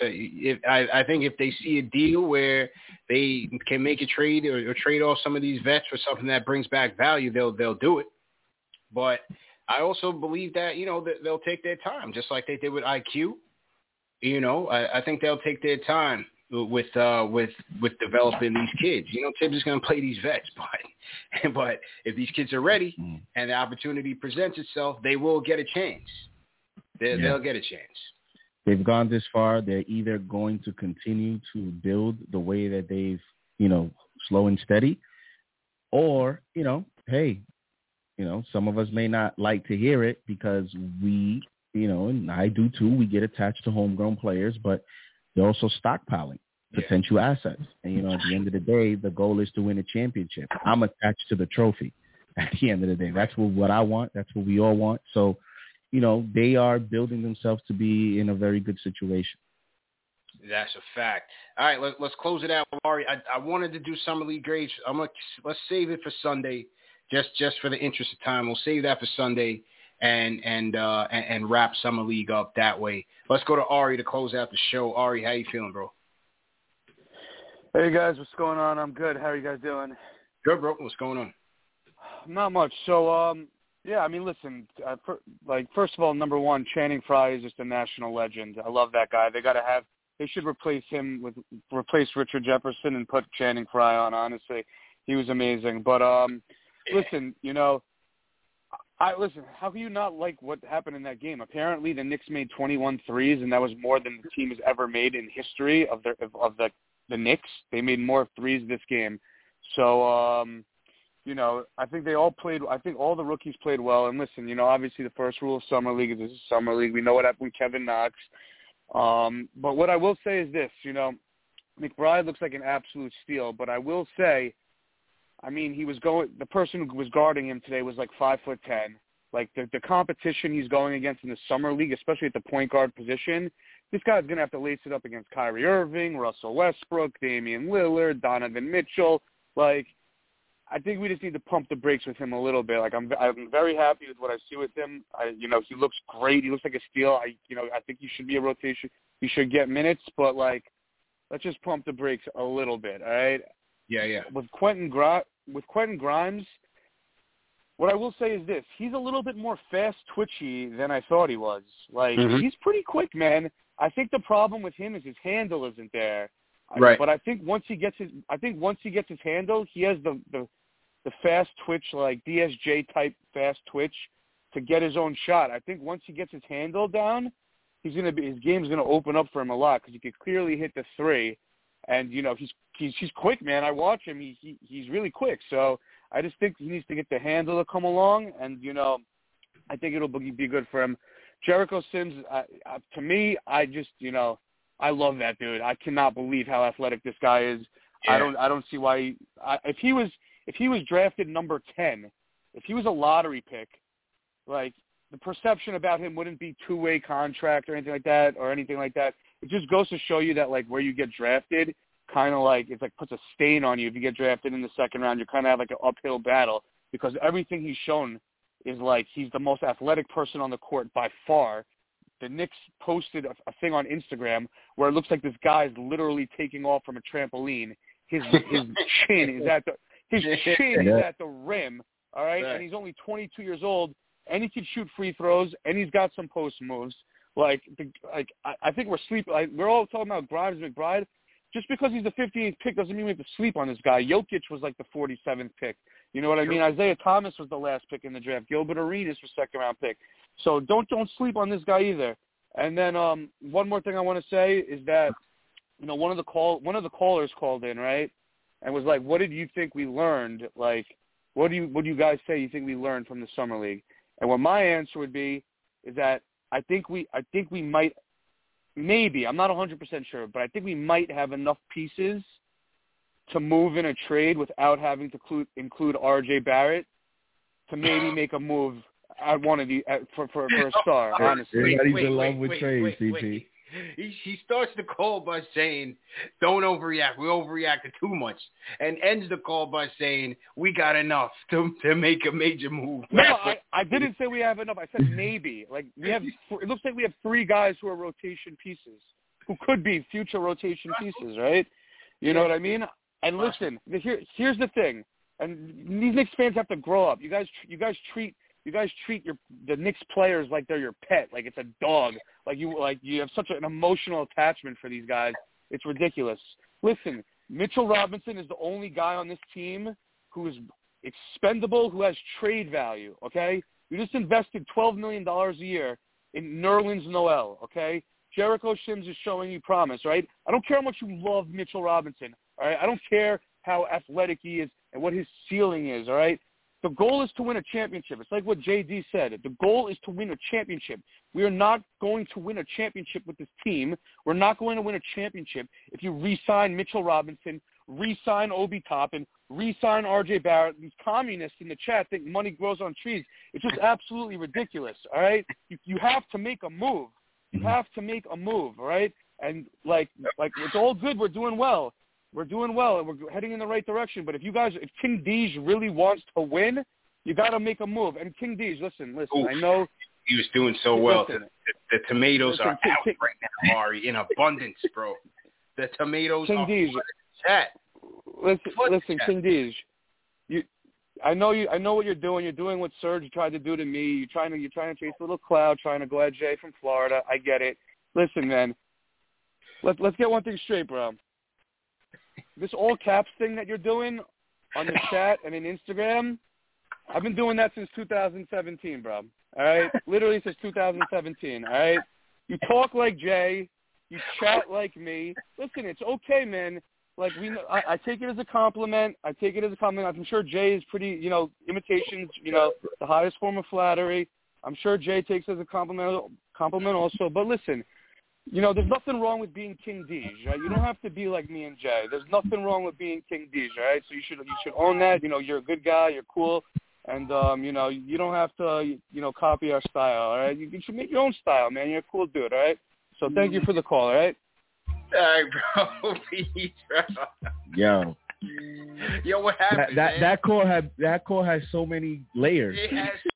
I think if they see a deal where they can make a trade or trade off some of these vets for something that brings back value, they'll do it. But I also believe that, you know, that they'll take their time, just like they did with IQ. You know, I think they'll take their time with developing these kids. You know, Tibbs is going to play these vets, but if these kids are ready and the opportunity presents itself, they will get a chance. They'll get a chance. They've gone this far. They're either going to continue to build the way that they've, you know, slow and steady, or, you know, hey, you know, some of us may not like to hear it because we, you know, and I do too, we get attached to homegrown players, but they're also stockpiling potential assets. And, you know, at the end of the day, the goal is to win a championship. I'm attached to the trophy at the end of the day. That's what I want. That's what we all want. So, you know, they are building themselves to be in a very good situation. That's a fact. All right, let's close it out, Ari. I wanted to do Summer League grades. Let's save it for Sunday, just for the interest of time. We'll save that for Sunday and wrap Summer League up that way. Let's go to Ari to close out the show. Ari, how you feeling, bro? Hey guys, what's going on? I'm good. How are you guys doing? Good, bro. What's going on? Not much. So, yeah, I mean, listen, first of all, number one, Channing Frye is just a national legend. I love that guy. They should replace Richard Jefferson and put Channing Frye on, honestly. He was amazing. But, listen, you know, how can you not like what happened in that game? Apparently the Knicks made 21 threes, and that was more than the team has ever made in history of the the Knicks. They made more threes this game. So, I think they all played – I think all the rookies played well. And listen, obviously the first rule of Summer League is this is Summer League. We know what happened with Kevin Knox. But what I will say is this, McBride looks like an absolute steal. But I will say, the person who was guarding him today was like 5'10". Like the competition he's going against in the Summer League, especially at the point guard position, this guy's going to have to lace it up against Kyrie Irving, Russell Westbrook, Damian Lillard, Donovan Mitchell. Like, I think we just need to pump the brakes with him a little bit. Like, I'm very happy with what I see with him. He looks great. He looks like a steal. I think he should be a rotation. He should get minutes, but like, let's just pump the brakes a little bit. All right. Yeah. With Quentin Grimes, what I will say is this: he's a little bit more fast, twitchy than I thought he was. Like, he's pretty quick, man. I think the problem with him is his handle isn't there. Right. But I think once he gets his handle, he has the fast twitch, like DSJ type fast twitch to get his own shot. I think once he gets his handle down, his game's gonna open up for him a lot because he could clearly hit the three, and he's quick, man. I watch him; he's really quick. So I just think he needs to get the handle to come along, and I think it'll be good for him. Jericho Sims, to me, I love that dude. I cannot believe how athletic this guy is. Yeah. I don't see why. If he was drafted number 10, if he was a lottery pick, like the perception about him wouldn't be two-way contract or anything like that. It just goes to show you that like where you get drafted, kind of like it's like puts a stain on you. If you get drafted in the second round, you kind of have like an uphill battle because everything he's shown is like he's the most athletic person on the court by far. The Knicks posted a thing on Instagram where it looks like this guy's literally taking off from a trampoline. His chin is at the rim, all right? And he's only 22 years old, and he can shoot free throws, and he's got some post moves. I think we're sleeping. Like, we're all talking about Grimes McBride. Just because he's the 58th pick doesn't mean we have to sleep on this guy. Jokic was like the 47th pick. You know what I mean? Isaiah Thomas was the last pick in the draft. Gilbert Arenas was second-round pick. So don't sleep on this guy either. And then one more thing I want to say is that one of the callers called in, right, and was like, "What did you think we learned? Like, what do you guys say you think we learned from the Summer League?" And what my answer would be is that I think we might, maybe, I'm not 100% sure, but I think we might have enough pieces to move in a trade without having to include R.J. Barrett to maybe make a move at one of the for a star. Honestly, everybody's in love with trades, CP. He starts the call by saying, "Don't overreact. We overreacted too much," and ends the call by saying, "We got enough to make a major move." No, I didn't say we have enough. I said maybe. Like we have. It looks like we have 3 guys who are rotation pieces, who could be future rotation pieces, right? You know what I mean? And listen, here's the thing. And these Knicks fans have to grow up. You guys treat the Knicks players like they're your pet, like it's a dog. Like you have such an emotional attachment for these guys. It's ridiculous. Listen, Mitchell Robinson is the only guy on this team who is expendable, who has trade value, okay? You just invested $12 million a year in Nerlens Noel, okay? Jericho Sims is showing you promise, right? I don't care how much you love Mitchell Robinson, all right? I don't care how athletic he is and what his ceiling is, all right? The goal is to win a championship. It's like what JD said. The goal is to win a championship. We are not going to win a championship with this team. We're not going to win a championship if you re-sign Mitchell Robinson, re-sign Obi Toppin, re-sign R.J. Barrett. These communists in the chat think money grows on trees. It's just absolutely ridiculous, all right? You have to make a move. You have to make a move, all right? And, like it's all good. We're doing well. We're doing well, and we're heading in the right direction. But if King Deej really wants to win, you got to make a move. And King Deej, listen. Oof, I know he was doing so well. The tomatoes are out right now, Ari, in abundance, bro. The tomatoes King are Deej. chat. Listen, King Deej. I know what you're doing. You're doing what Serge tried to do to me. You're trying to chase a little cloud, trying to go at Jay from Florida. I get it. Listen, man. Let's get one thing straight, bro. This all caps thing that you're doing on the chat and in Instagram, I've been doing that since 2017, bro. All right? Literally since 2017, all right? You talk like Jay. You chat like me. Listen, it's okay, man. Like I take it as a compliment. I'm sure Jay is pretty, imitations, the highest form of flattery. I'm sure Jay takes it as a compliment also. But listen, there's nothing wrong with being King Deej, right? You don't have to be like me and Jay. There's nothing wrong with being King Deej, right? So you should own that. You're a good guy. You're cool. And, you don't have to, copy our style, all right? You should make your own style, man. You're a cool dude, all right? So thank you for the call, all right? All right, bro. Peace, bro. Yo, what happened, that call has so many layers. It has